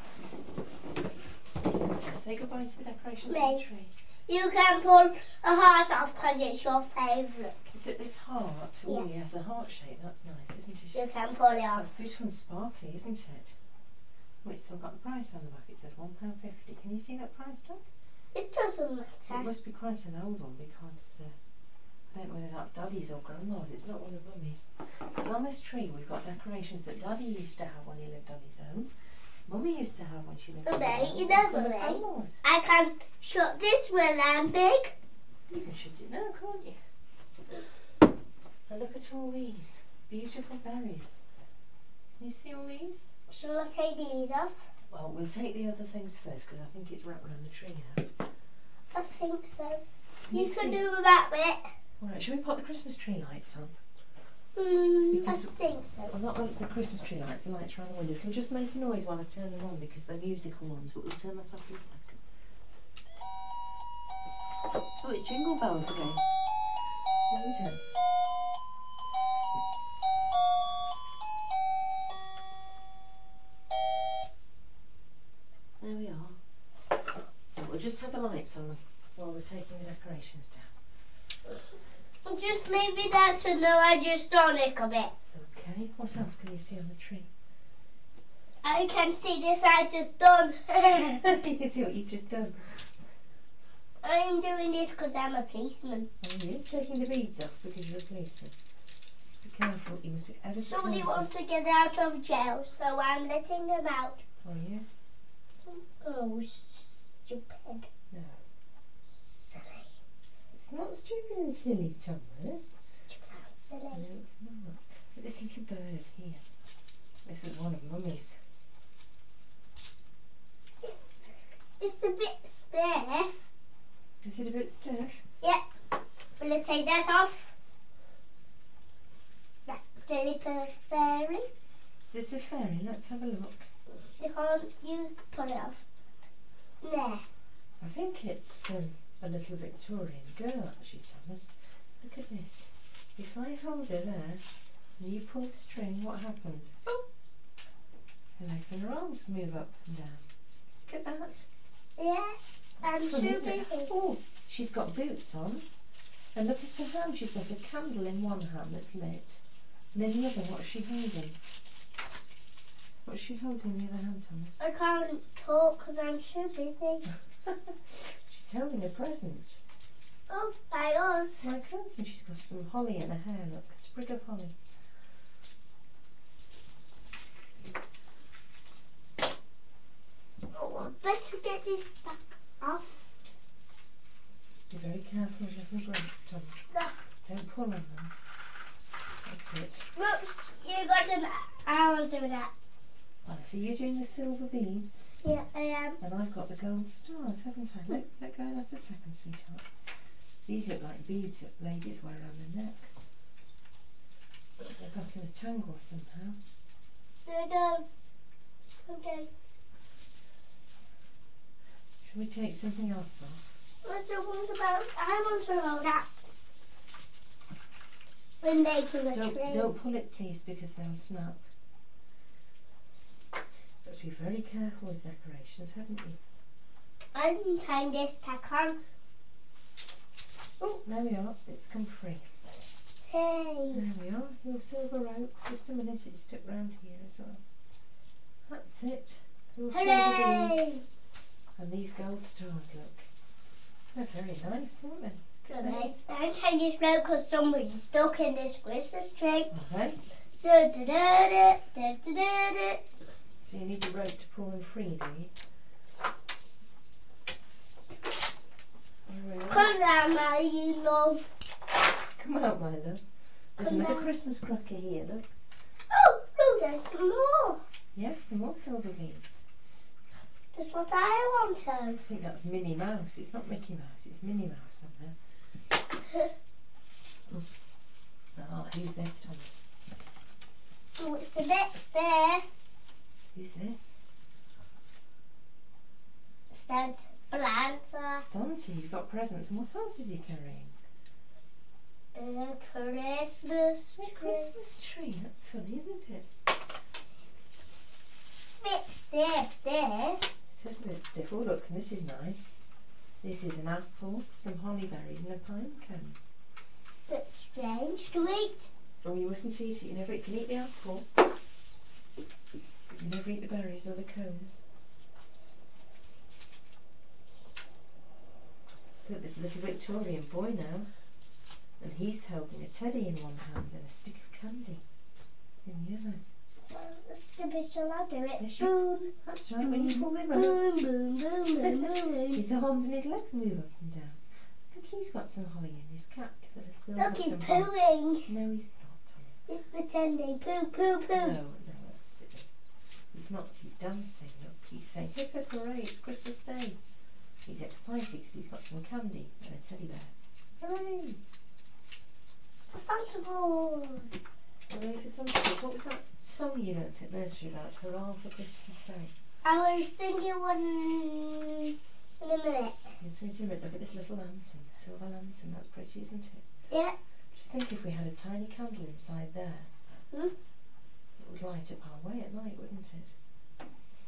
Say goodbye to the decorations of the Me. tree. You can pull a heart off because it's your favourite. Is it this heart? Oh, Yeah. yes, a heart shape. That's nice, isn't it? You can pull it off. That's beautiful and sparkly, isn't it? Oh, it's still got the price on the back. It says one pound fifty. Can you see that price tag? It doesn't It matter. must be quite an old one because uh, I don't know whether that's Daddy's or Grandma's. It's not one of Mummy's. Because on this tree we've got decorations that Daddy used to have when he lived on his own. Mummy used to have when she lived on her Mummy, own. you and know some of Mummy. Grandma's. I can shut this when I'm big. You can shut it now, can't you? And look at all these beautiful berries. Can you see all these? Shall I take these off? Well, we'll take the other things first because I think it's wrapped around the tree now. I think so. Can You, you can see? do that bit. Alright, shall we put the Christmas tree lights on? Mm, I Because- think so. Well, not the Christmas tree lights, the lights around the window. It'll just make a noise while I turn them on because they're musical ones, but we'll turn that off in a second. Oh, it's Jingle Bells again, isn't it? There we are. Now, we'll just have the lights on while we're taking the decorations down. Just leave it there to know I just done it a bit. Okay, what else can you see on the tree? I can see this I just done. You can see what you've just done. I'm doing this because I'm a policeman. Are you taking the beads off because you're a policeman? Be careful, you must be ever so Somebody careful. wants to get out of jail, so I'm letting them out. Are you? Oh, stupid. No. Silly. It's not stupid and silly, Thomas. Stupid and No, silly. it's not. Look at this little bird here. This is one of Mummy's. It's a bit stiff. Is it a bit stiff? Yeah. Will I take that off? That silly per- fairy. Is it a fairy? Let's have a look. You can't, you pull it off. There. I think it's um, a little Victorian girl, actually, Thomas. Look at this. If I hold her there and you pull the string, what happens? Oh. Her legs and her arms move up and down. Look at that. Yeah. I'm That's too fun, isn't it? busy. Oh, she's got boots on. And look at her hand. She's got a candle in one hand that's lit. And in the other, what's she holding? What's she holding in the other hand, Thomas? I can't talk because I'm too busy. She's holding a present. Oh, by us. Like us, and she's got some holly in her hair. Look, a sprig of holly. Oh, I better get this back off. Be very careful of the brakes, Thomas. No. Don't pull on them. That's it. Whoops, you got an. I will do that. Right, so you're doing the silver beads, Yeah, I am. and I've got the gold stars, haven't I? Look, let go. That's a second, sweetheart. These look like beads that ladies wear around their necks. They've got in a tangle somehow. No, no. Okay. Shall we take something else off? What's the one about? I want to know that. We're making a Don't, tree. don't pull it, please, because they'll snap. Got to be very careful with decorations, haven't you? I'm tying this back on. Oh, there we are. It's come free. Hey. There we are. Your silver rope. Just a minute. It's stuck round here as well. That's it. Your silver Hooray! beads. And these gold stars, look. They're very nice, aren't they? Look at those. I'm tying this rope because somebody's stuck in this Christmas tree. Are they? Da, da, da, da, da, da, da, da. So you need a rope to pull them free, do you? There we are. Come down now, you know. Come out, my love. There's Come another down. Christmas cracker here, look. Oh, look, there's some more. Yes, some more silver beads. That's what I I wanted. think that's Minnie Mouse. It's not Mickey Mouse, it's Minnie Mouse on there. Ah, who's this, Thomas? Oh, it's the next there. Who's this? Santa. Santa. Santa. He's got presents. And what else is he carrying? A Christmas A tree. Christmas tree. That's funny, isn't it? Bit stiff, this. It is a bit stiff. Oh, look, this is nice. This is an apple, some holly berries, and a pine cone. Bit strange to eat. Oh, you mustn't eat it. You never you can eat the apple. You never eat the berries or the cones. Look, there's a little Victorian boy now, and he's holding a teddy in one hand and a stick of candy in the other. Well, that's the bit, shall I do it? Yes, you- Boom, That's right, when you pull the rope, boom, boom, boom, boom, boom. his arms and his legs move up and down. Look Look, he's got some holly in his cap. The little girl Look, got he's some holly. pooing. No, he's not, Thomas. He's pretending. Poo, poo, poo. No, no, that's silly. He's not. He's dancing. Look, he's saying, hip hip hooray, it's Christmas Day. He's excited because he's got some candy and a teddy bear. Hooray! Santa Claus. Hooray for Santa Claus. What was that song you learnt at nursery like? Hurrah for Christmas Day. I was thinking one in a minute. You see, see, look at this little lantern, silver lantern. That's pretty, isn't it? Yeah. Just think if we had a tiny candle inside there, Hmm? it would light up our way at night, wouldn't it?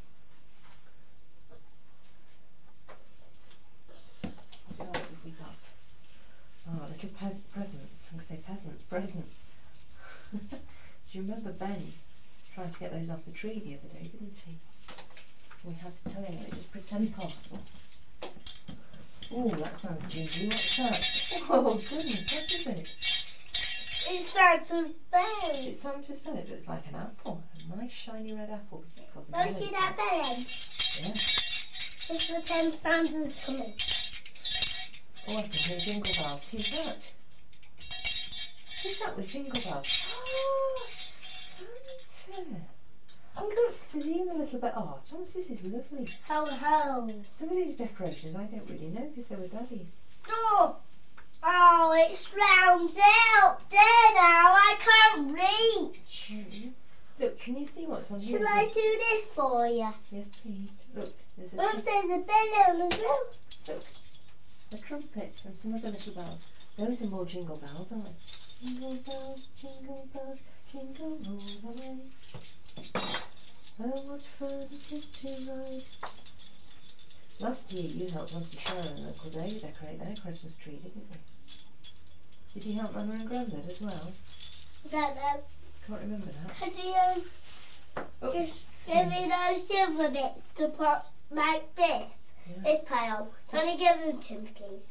What else have we got? Oh, little pe- presents. I'm going to say peasants. Presents. Do you remember Ben trying to get those off the tree the other day, didn't he? We had to tell him that just pretend parcels. Oh, that sounds gingery. What's that? Oh, goodness, what is it? It's Santa's bell. It's Santa's pen. It looks like an apple. A nice shiny red apple because it's got some Don't you bells see in that it. bell? Yeah. Just pretend Santa's coming. Oh, I can hear jingle bells. Who's that? Who's that with jingle bells? Oh, Santa. Oh, look, there's even a little bit. Oh, Thomas, this is lovely. Ho, ho. Some of these decorations I don't really know because they were Daddy's. Oh, oh, it's round out there now. I can't reach. Mm-hmm. Look, can you see what's on here? Shall I do this for you? Yes, please. Look, there's a, Oops, there's a bell on as well. look, a trumpet and some other little bells. Those are more jingle bells, aren't they? Jingle bells, jingle bells, jingle all the way. Oh, what fun it is to ride. Last year you helped Auntie Sharon and Uncle Dave decorate their Christmas tree, didn't you? Did you help Mama and Grandad as well? I don't know. Can't remember that. Could you um, Oops. just give me those silver bits to put like this? Yeah. This pile. Can you give them to me, please?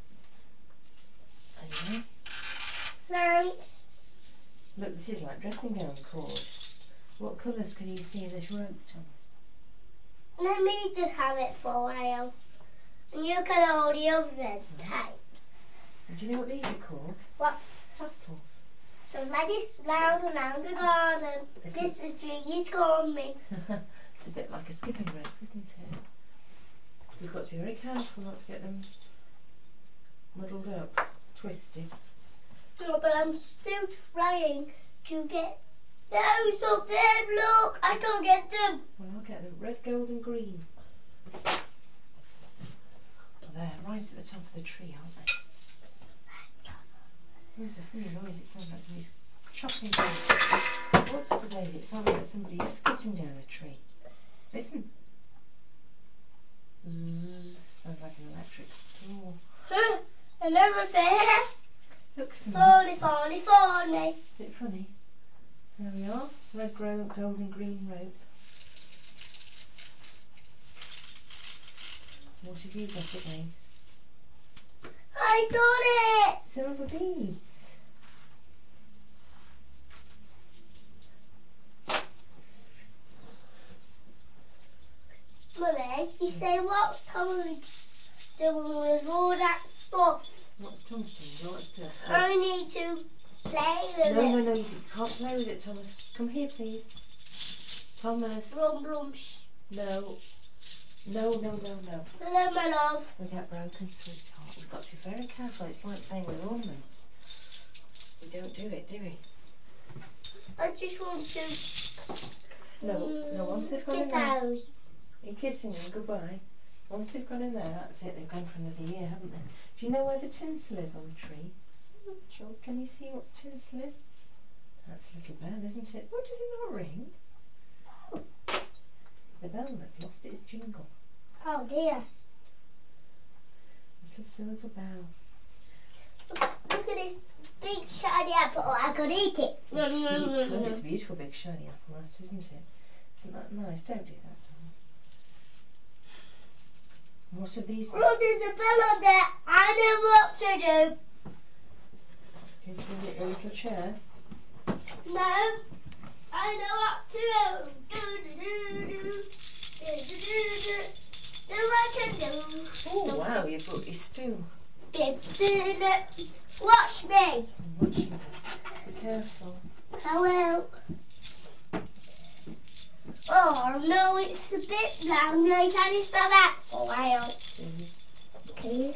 Anyway. Thanks. Look, this is like dressing gown cord. What colours can you see in this rope, Thomas? Let me just have it for a while. And you can hold the other end tight. And do you know what these are called? What? Tassels. So like this round and round the garden. Is Christmas tree is coming. It's a bit like a skipping rope, isn't it? We've got to be very careful not to get them muddled up, twisted. No, but I'm still trying to get those up there. Look, I can't get them. Well, I'll get them red, gold and green. Oh, there, right at the top of the tree, aren't they? There's a funny noise. It sounds like somebody's chopping down. Whoops, David, it sounds like somebody is cutting down a tree. Listen. Zzz. Sounds like an electric saw. Huh, another bear. Look, some. Funny, funny, funny. Is it funny? There we are. Red, gro- gold and green rope. What have you got again? I got it. Silver beads. Mummy, you say what's Thomas doing with all that stuff? What's Thomas doing? What's to? I need to play with No, it. no, no, you can't play with it, Thomas. Come here, please. Thomas. Blum, blum, shh. No. No, no, no, no. Hello, my love. We get broken, sweetheart. We've got to be very careful. It's like playing with ornaments. We don't do it, do we? I just want to No, no, once they've gone kiss in there. those. You're kissing them goodbye. Once they've gone in there, that's it. They've gone for another year, haven't they? Do you know where the tinsel is on the tree? Sure. Can you see what tinsel is? That's a little bell, isn't it? Oh, does it not ring? Oh. The bell that's lost its jingle. Oh dear. Little silver bell. Look at this big shiny apple. I could eat it. Well, it's a beautiful big shiny apple, that, isn't it? Isn't that nice? Don't do that, Tom. What are these? Look, there's a bell on there. I know what to do. Can you get your little chair? No, I know what to do. Do do do do. Do do do do. Do what I can do. Oh wow, you brought your stool. Watch me. I'm watching you. Be careful. I will. Oh no, it's a bit round. No, can you stop that for a while? Please. Please.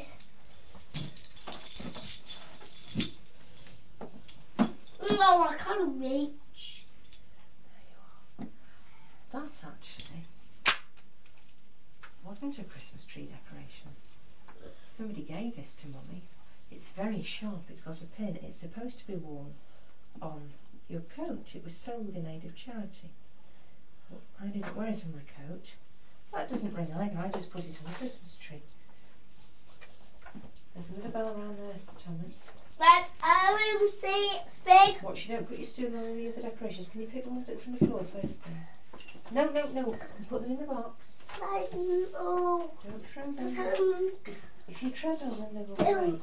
No, I can't reach. There you are. That actually wasn't a Christmas tree decoration. Somebody gave this to Mummy. It's very sharp. It's got a pin. It's supposed to be worn on your coat. It was sold in aid of charity. Well, I didn't wear it on my coat. That doesn't ring either. I just put it on the Christmas tree. There's another bell around there, Thomas. But I will see it's big. Watch, you don't put your stool on any of the decorations. Can you pick the ones up from the floor first, please? No, no, no. Put them in the box. Like, oh. Don't throw them. Um, If you tread on them, they will break.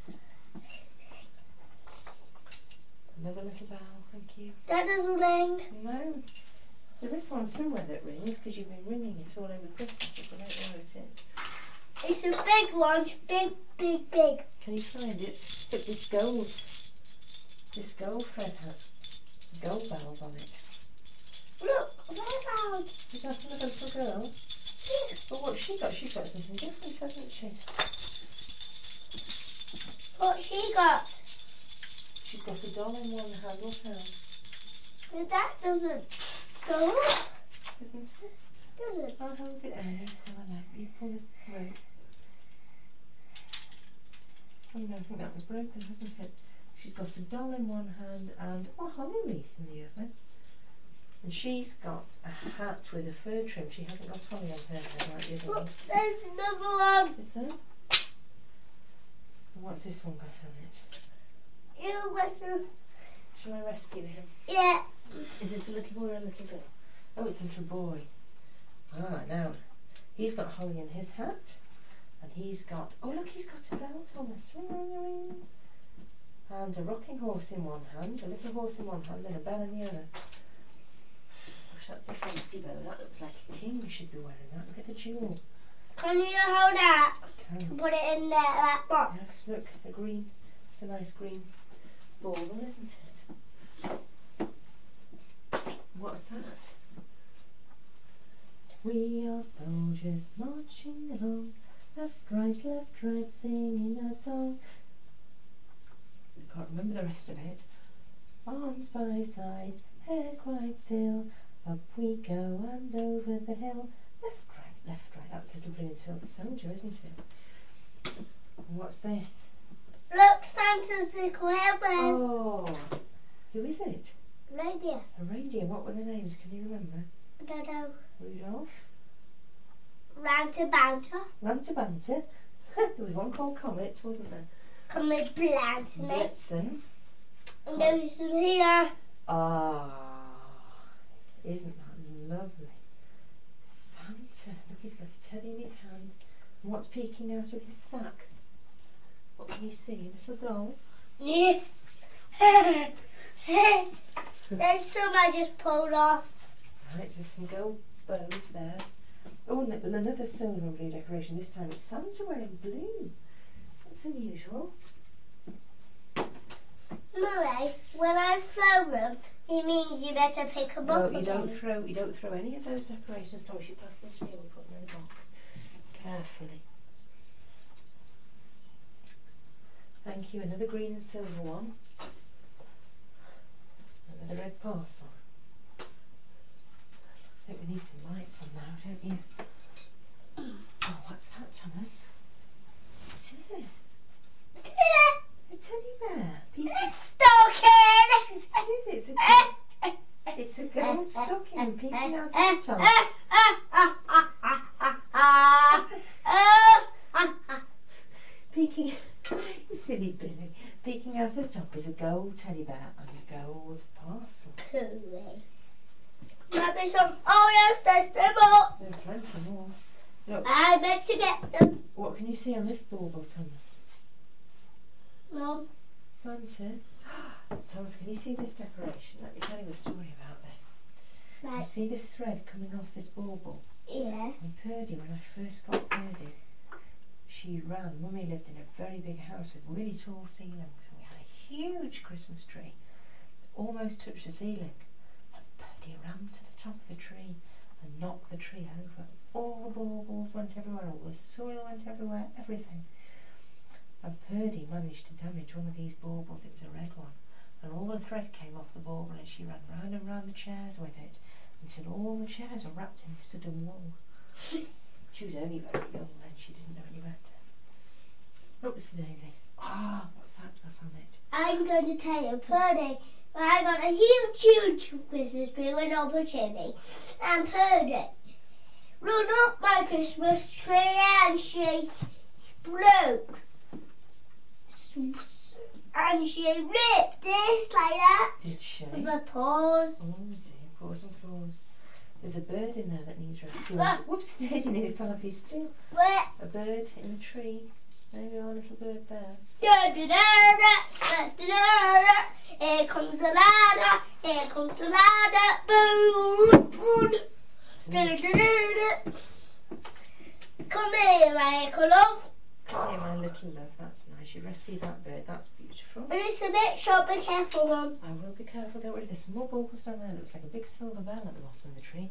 Another little bell, thank you. that doesn't ring. No. There is one somewhere that rings because you've been ringing it all over Christmas, but I don't know where it is. It's a big one. It's big, big, big. Can you find it? But this gold, this gold thread has gold bells on it. Look, very loud. Is that another little girl? But what's she got? She's got something different, hasn't she? What she got? She's got a doll in one hand. What else? But that doesn't go up, Isn't it? does it? I'll hold it Amy. Pull it out. You pull this rope. Oh no, I think that was broken, hasn't it? She's got a doll in one hand and a holly wreath in the other. And she's got a hat with a fur trim. She hasn't got holly on her head like the other one. Look, there's another one. Is there? And what's this one got on it? You better. Shall I rescue him? Yeah. Is it a little boy or a little girl? Oh, it's a little boy. Ah, now, he's got holly in his hat. And he's got, oh look, he's got a bell, Thomas. Ring, ring, ring. And a rocking horse in one hand, a little horse in one hand, and a bell in the other. Gosh, that's the fancy bell. That looks like a king should be wearing that. Look at the jewel. Can you hold that? Can. Put it in there, that box. Yes, look, the green. It's a nice green ball, isn't it? What's that? We are soldiers marching along, left, right, left, right, singing a song. I can't remember the rest of it. Arms by side, head quite still, up we go and over the hill. Left, right, left, right. That's Little Blue and Silver Soldier, isn't it? And what's this? Look, Santa's the Clarebird. Oh, who is it? Radio. A reindeer. What were the names? Can you remember? I don't know. Rudolph, Ranta Banta. Rantabanta. There was one called Comet, wasn't there? Come with plants in it. Blitzen. And those here. Ah, isn't that lovely? Santa. Look, he's got a teddy in his hand. And what's peeking out of his sack? What can you see? A little doll? Yes. There's some I just pulled off. Right, there's some gold bows there. Oh, and another silver and blue decoration. This time it's Santa wearing blue. That's unusual. Mummy, when I throw them, it means you better pick them No, up you again. don't throw. You don't throw any of those decorations. Thomas, you pass this to me. We'll put them in the box carefully. Thank you. Another green and silver one. Another red parcel. I think we need some lights on now, don't you? Oh, what's that, Thomas? What is it? A teddy bear. Peeking. Stocking! It is. It's a gold, it's a gold stocking peeking out of the top. Peeking, you silly Billy. Peeking out of the top is a gold teddy bear and a gold parcel. Might be some. Oh yes, there's them all. There are plenty more. Look, I bet you get them. what can you see on this bauble, Thomas? Mum. Santa. Thomas, can you see this decoration? Let me tell you a story about this. You Right. see this thread coming off this bauble? Yeah. And Purdy, when I first got Purdy, she ran. Mummy lived in a very big house with really tall ceilings, and we had a huge Christmas tree, almost touched the ceiling. And Purdy ran to the top of the tree and knocked the tree over. All the baubles went everywhere, all the soil went everywhere, everything. And Purdy managed to damage one of these baubles. It was a red one, and all the thread came off the bauble, and she ran round and round the chairs with it until all the chairs were wrapped in this sudden wool. She was only very young then, she didn't know any better. Oops, Daisy. Ah, oh, what's that got on it? I'm going to tell you, Purdy, I got a huge, huge Christmas tree went up a chimney, and Purdy run up my Christmas tree and she broke, and she ripped this like that. Did she? With her paws. Oh dear, paws and claws. There's a bird in there that needs rescuing. Whoops, Daisy nearly fell off his stool. Where? A bird in the tree. There you are, little bird there. Da, da, da, da, da, da, da. Here comes the ladder, here comes the ladder, boom, boom. Da, da, da, da. Come here, my little love. Come here, my little love, that's nice. You rescued that bird, that's beautiful. But it's a bit short, be careful, Mum. I will be careful, don't worry. There's some more baubles down there. It looks like a big silver bell at the bottom of the tree.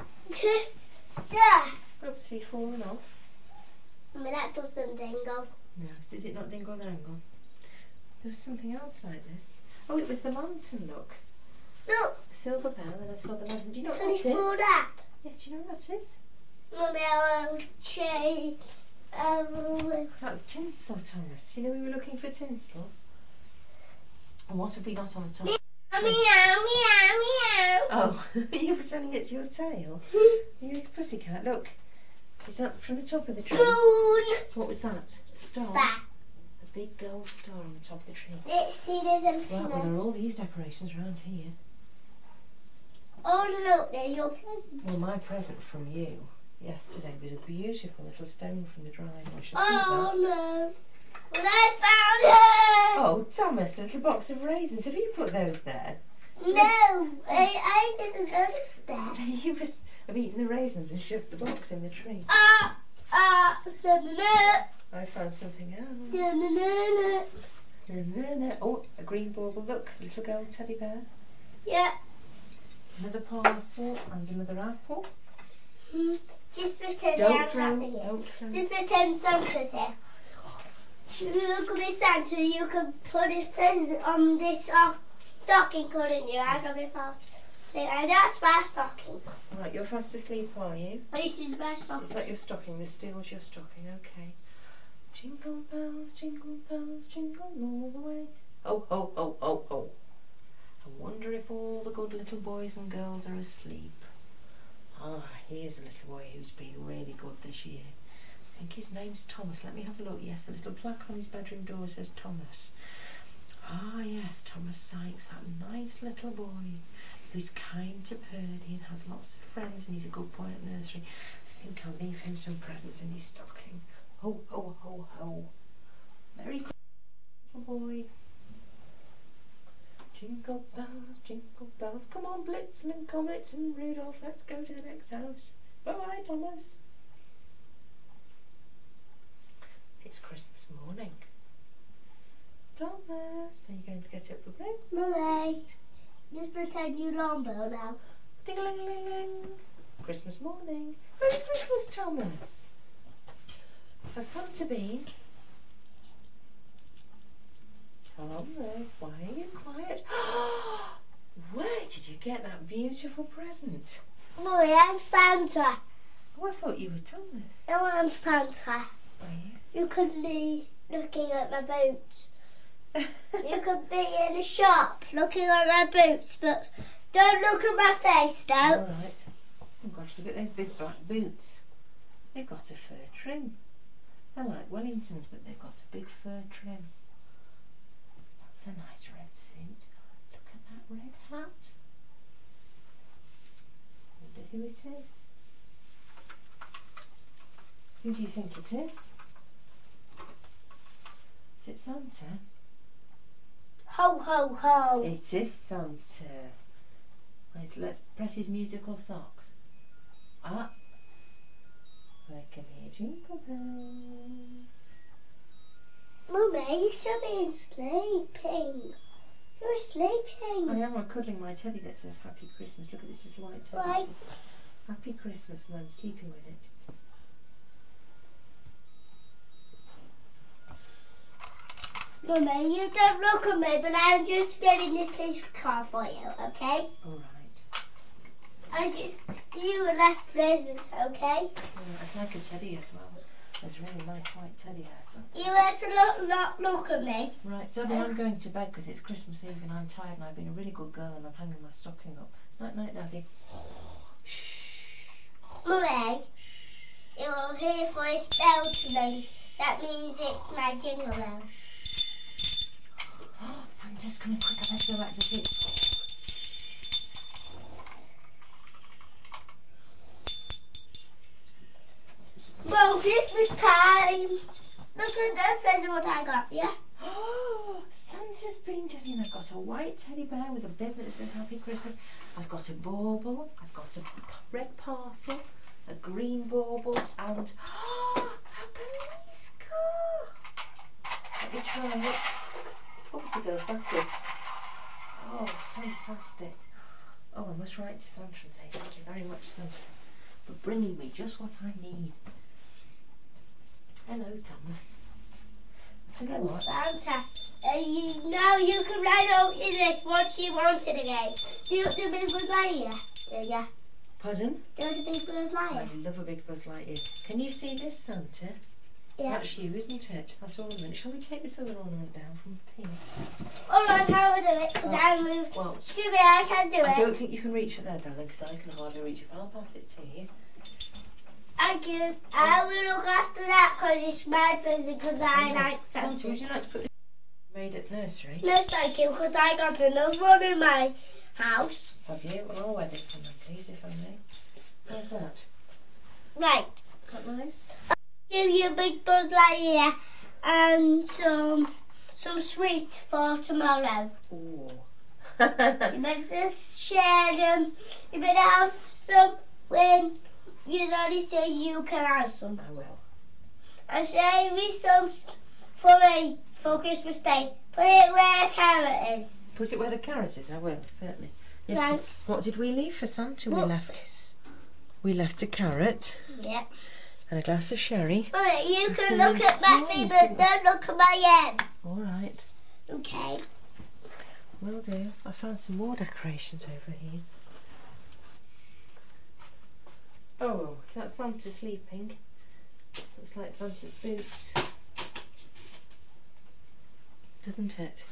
Da. Oops, have you fallen off? I mean, that doesn't dingle. No, does it not dingle dangle? There was something else like this. Oh, it was the lantern, look. Look. A silver bell and a silver lantern. Do you know what Can that you is? pull that? Yeah, do you know what that is? Mummy, I will change. I will. That's tinsel, Thomas. You know we were looking for tinsel. And what have we got on the top? Meow, meow, meow, meow. Oh, you're pretending it's your tail? You're a pussycat. Look. Is that from the top of the tree? Moon. What was that? A star? Star. A big gold star on the top of the tree. Let's see, there's a Well, well, there are all these decorations around here. Oh, look, there's your present. Well, my present from you yesterday was a beautiful little stone from the drive. I should keep Oh, that. no. Well, I found it. Oh, Thomas, a little box of raisins. Have you put those there? No, I, I didn't notice that. You must have eaten the raisins and shoved the box in the tree. Ah, ah, da-da-da, I found something else. da-da-da-da. Na-na-na. Oh, a green bauble. Look, a little gold teddy bear. Yeah. Another parcel and another apple. Mm. Just pretend Don't I'm throw. having it. Don't throw. Just pretend Santa's here. You could be Santa, you could put his present on this uh, stocking, couldn't you? I could be fast. And that's my stocking. Right, you're fast asleep, are you? This is my stocking. Is that your stocking? The steel's your stocking, okay. Jingle bells, jingle bells, jingle all the way. Ho, ho, ho, ho, ho. I wonder if all the good little boys and girls are asleep. Ah, here's a little boy who's been really good this year. I think his name's Thomas. Let me have a look. Yes, the little plaque on his bedroom door says Thomas. Ah, yes, Thomas Sykes, that nice little boy who's kind to Purdy and has lots of friends and he's a good boy at nursery. I think I'll leave him some presents in his stocking. Ho, ho, ho, ho. Merry Christmas, little boy. Jingle bells, jingle bells. Come on, Blitzen and Comet and Rudolph. Let's go to the next house. Bye-bye, Thomas. It's Christmas morning. Thomas, are you going to get up for breakfast? Mummy, just pretend you Lombo now. Ding-a-ling-ling-ling. Christmas morning. Merry Christmas, Thomas. Has Santa been? Thomas, why are you quiet? Where did you get that beautiful present? Mummy, I'm Santa. Oh, I thought you were Thomas. No, I'm Santa. Are you? You could be looking at my boots. You could be in a shop looking at my boots, but don't look at my face, All though. right. Oh gosh, look at those big black boots. They've got a fur trim. They're like Wellingtons, but they've got a big fur trim. That's a nice red suit. Look at that red hat. Wonder who it is. Who do you think it is? Is it Santa? Ho, ho, ho. It is Santa. Right, let's press his musical socks. Ah. I can hear jingle bells. Mummy, you should be sleeping. You're sleeping. I am. I'm cuddling my teddy that says Happy Christmas. Look at this little white teddy. Why? It says, Happy Christmas, and I'm sleeping with it. Mummy, you don't look at me, but I'm just getting this picture card for you, okay? All right. I do, you a last present, okay? Yeah, I like a teddy as well. There's a really nice white teddy there. So. You have to look, not look at me. Right, Daddy, I'm going to bed because it's Christmas Eve and I'm tired and I've been a really good girl and I'm hanging my stocking up. Night, night, Daddy. Shh. Mummy, you're here for a spell to me. That means it's my jingle bell. Oh, Santa's coming quick. I better go back to sleep. Well, Christmas time. Look at that present what I got, yeah? Oh, Santa's been Daddy, and I've got a white teddy bear with a bib that says Happy Christmas. I've got a bauble. I've got a red parcel, a green bauble, and oh, a police car. Let me try it. Oops, it goes backwards. Oh, fantastic. Oh, I must write to Santa and say thank you very much, Santa, for bringing me just what I need. Hello, Thomas. So you know what? Santa, uh, you know you can write out in this what you wanted again. Do you want the big Buzz Lightyear? Yeah, yeah. Pardon? Do you want the big Buzz I Lightyear? love a big Buzz Lightyear. Can you see this, Santa? Yeah. That's you, isn't it? That ornament. Shall we take this other ornament down from the pin? Alright, how will I do it? Because Oh, I moved. well, Scooby, I can do I it. don't think you can reach it there, darling, because I can hardly reach it. I'll pass it to you. Thank you. I will look after that because it's my present because I Oh, like Santa, Santa. would you like to put this made at nursery? No, thank you, because I got another one in my house. Have you? Well, I'll wear this one then, please, if I may. How's that? Right. Is that nice? Give you a big Buzz Lightyear and some some sweets for tomorrow. Ooh. You better share them. You better have some when you already say you can have some. I will. And save me some for me for Christmas Day. Put it where a carrot is. Put it where the carrot is, I will, certainly. Yes. Thanks. What did we leave for Santa? We What? left we left a carrot Yeah. and a glass of sherry. Alright, you And can some look at my mince feet, pies. but don't look at my head. All right. Okay. Will do. I found some more decorations over here. Oh, is that Santa sleeping? Looks like Santa's boots. Doesn't it?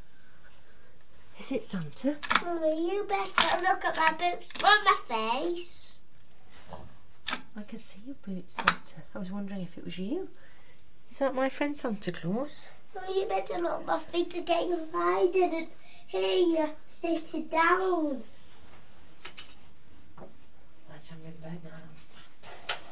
Is it Santa? Mummy, you better look at my boots on my face. I can see your boots, Santa. I was wondering if it was you. Is that my friend Santa Claus? Mummy, you better look at my feet again because I didn't hear you sitting down. Right, I'm in bed now. I'm fast.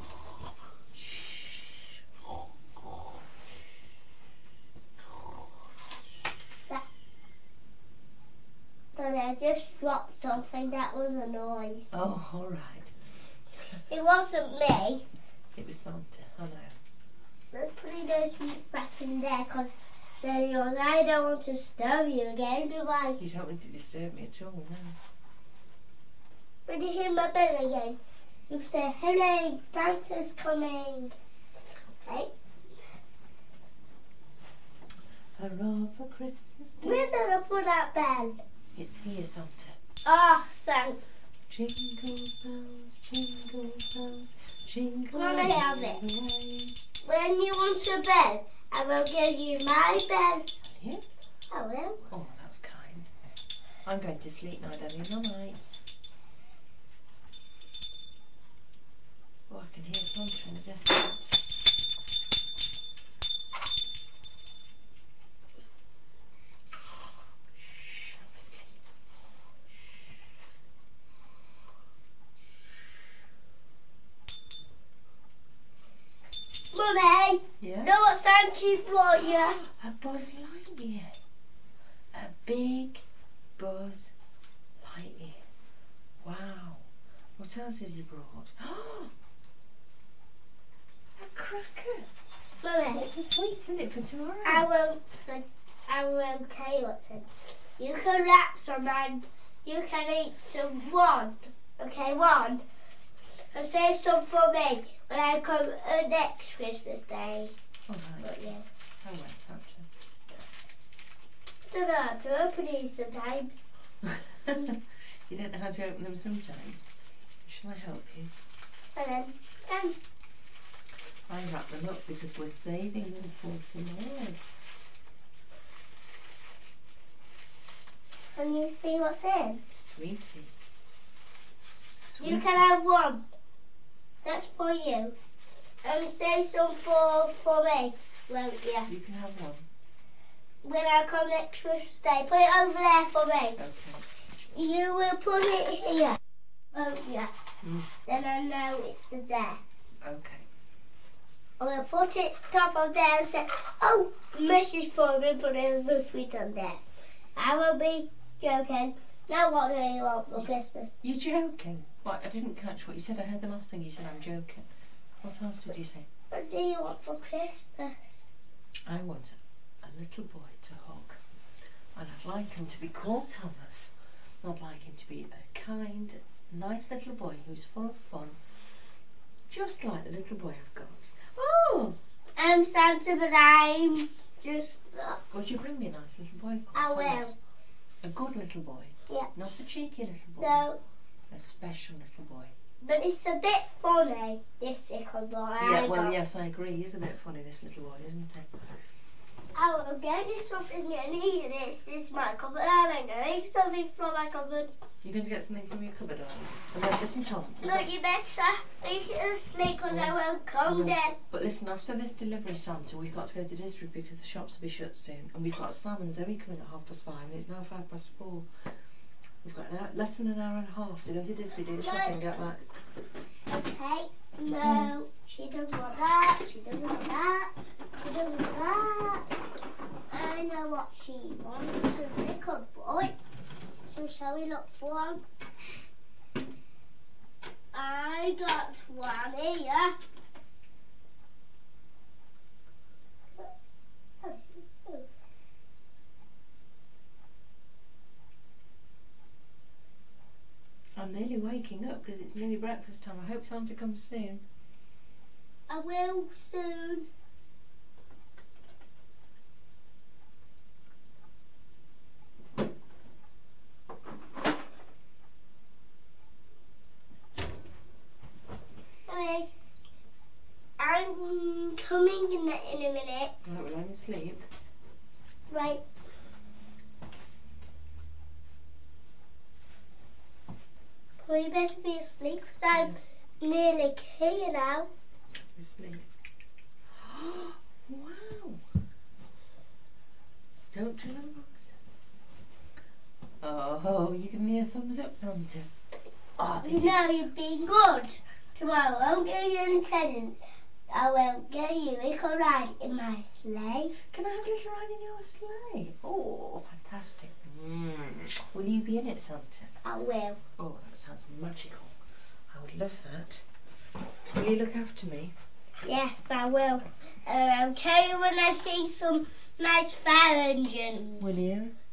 Sorry, I just dropped something. That was a noise. Oh, all right. It wasn't me. It was Santa. I know. Let's put those sweets back in there because they're yours. I don't want to disturb you again, do I? You don't want to disturb me at all, no. When you hear my bell again, you say, "Hello, Santa's coming." Okay? Hurrah for Christmas Day. Where did I put that bell? It's here, Santa. Ah, thanks. Jingle bells, jingle bells, jingle Can I have all it? the way. When you want a bell, I will give you my bell. Yeah? I will. Oh, that's kind. I'm going to sleep now, Daddy. Good night. Oh, I can hear Santa in the distance. Shh, I'm asleep. Mummy, Yeah? know what Santa brought you? A Buzz Lightyear. A big Buzz Lightyear. Wow. What else has he brought? cracker. Mummy, Get some sweets in it for tomorrow. I won't. For, I won't tell you what's in. You can wrap some and you can eat some one. Okay, one. And save some for me when I come uh, next Christmas Day. All right. But yeah, Oh, well, Santa. I don't know how to open these sometimes. You don't know how to open them sometimes. Shall I help you? And then, um, I wrap them up because we're saving them for tomorrow. can you see what's in? Sweeties. Sweeties. You can have one. That's for you. And save some for for me, won't you? You can have one. When I come next Christmas Day, put it over there for me. Okay. You will put it here, won't you? Mm. Then I know it's there. Okay. I'm going to put it top of there and say, oh, message for me, but there's no sweet on there. I will be joking. Now what do you want for Christmas? You're joking. What? I didn't catch what you said. I heard the last thing you said. I'm joking. What else did you say? What do you want for Christmas? I want a little boy to hug. And I'd like him to be called Thomas. I'd like him to be a kind, nice little boy who's full of fun. Just like the little boy I've got. Oh! I'm Santa, but I'm just... Uh, Would you bring me a nice little boy I called will. Thomas? A good little boy. Yeah. Not a cheeky little boy. no, A special little boy. but it's a bit funny, this little boy. Yeah, I well, got. yes, I agree. He is a bit funny, this little boy, isn't he? I will get you something you need. This this is my cupboard. I'm going to need something from my cupboard. You're going to get something from your cupboard, are you? And then, listen, Tom. Look, you better leave it asleep because I won't come Mhm. then. But listen, after this delivery, Santa, we've got to go to Disbury because the shops will be shut soon. And we've got Sam and Zoe coming at half past five, and it's now five past four. We've got an hour, less than an hour and a half to go to Disbury, do the shopping, get back. Okay. No, she doesn't want that. She doesn't want that. She doesn't want that. I know what she wants. A little boy. So shall we look for one? I got one here. I'm nearly waking up because it's nearly breakfast time. I hope Santa comes soon. I will soon. Anyway, I'm coming in a, in a minute. Right, well, I'm asleep. Right. Well, you better be asleep because I'm nearly here now. Asleep. Wow. Don't turn on the box. Oh, you give me a thumbs up, Santa. Oh, this You know is... you've been good. Tomorrow I won't give you any presents. I won't give you a little ride in my sleigh. Can I have a little ride in your sleigh? Oh, fantastic. Mm. Will you be in it, Santa? I will. Oh, that sounds magical. I would love that. Will you look after me? Yes, I will. Uh, I'll tell you when I see some nice fire engines. Will you?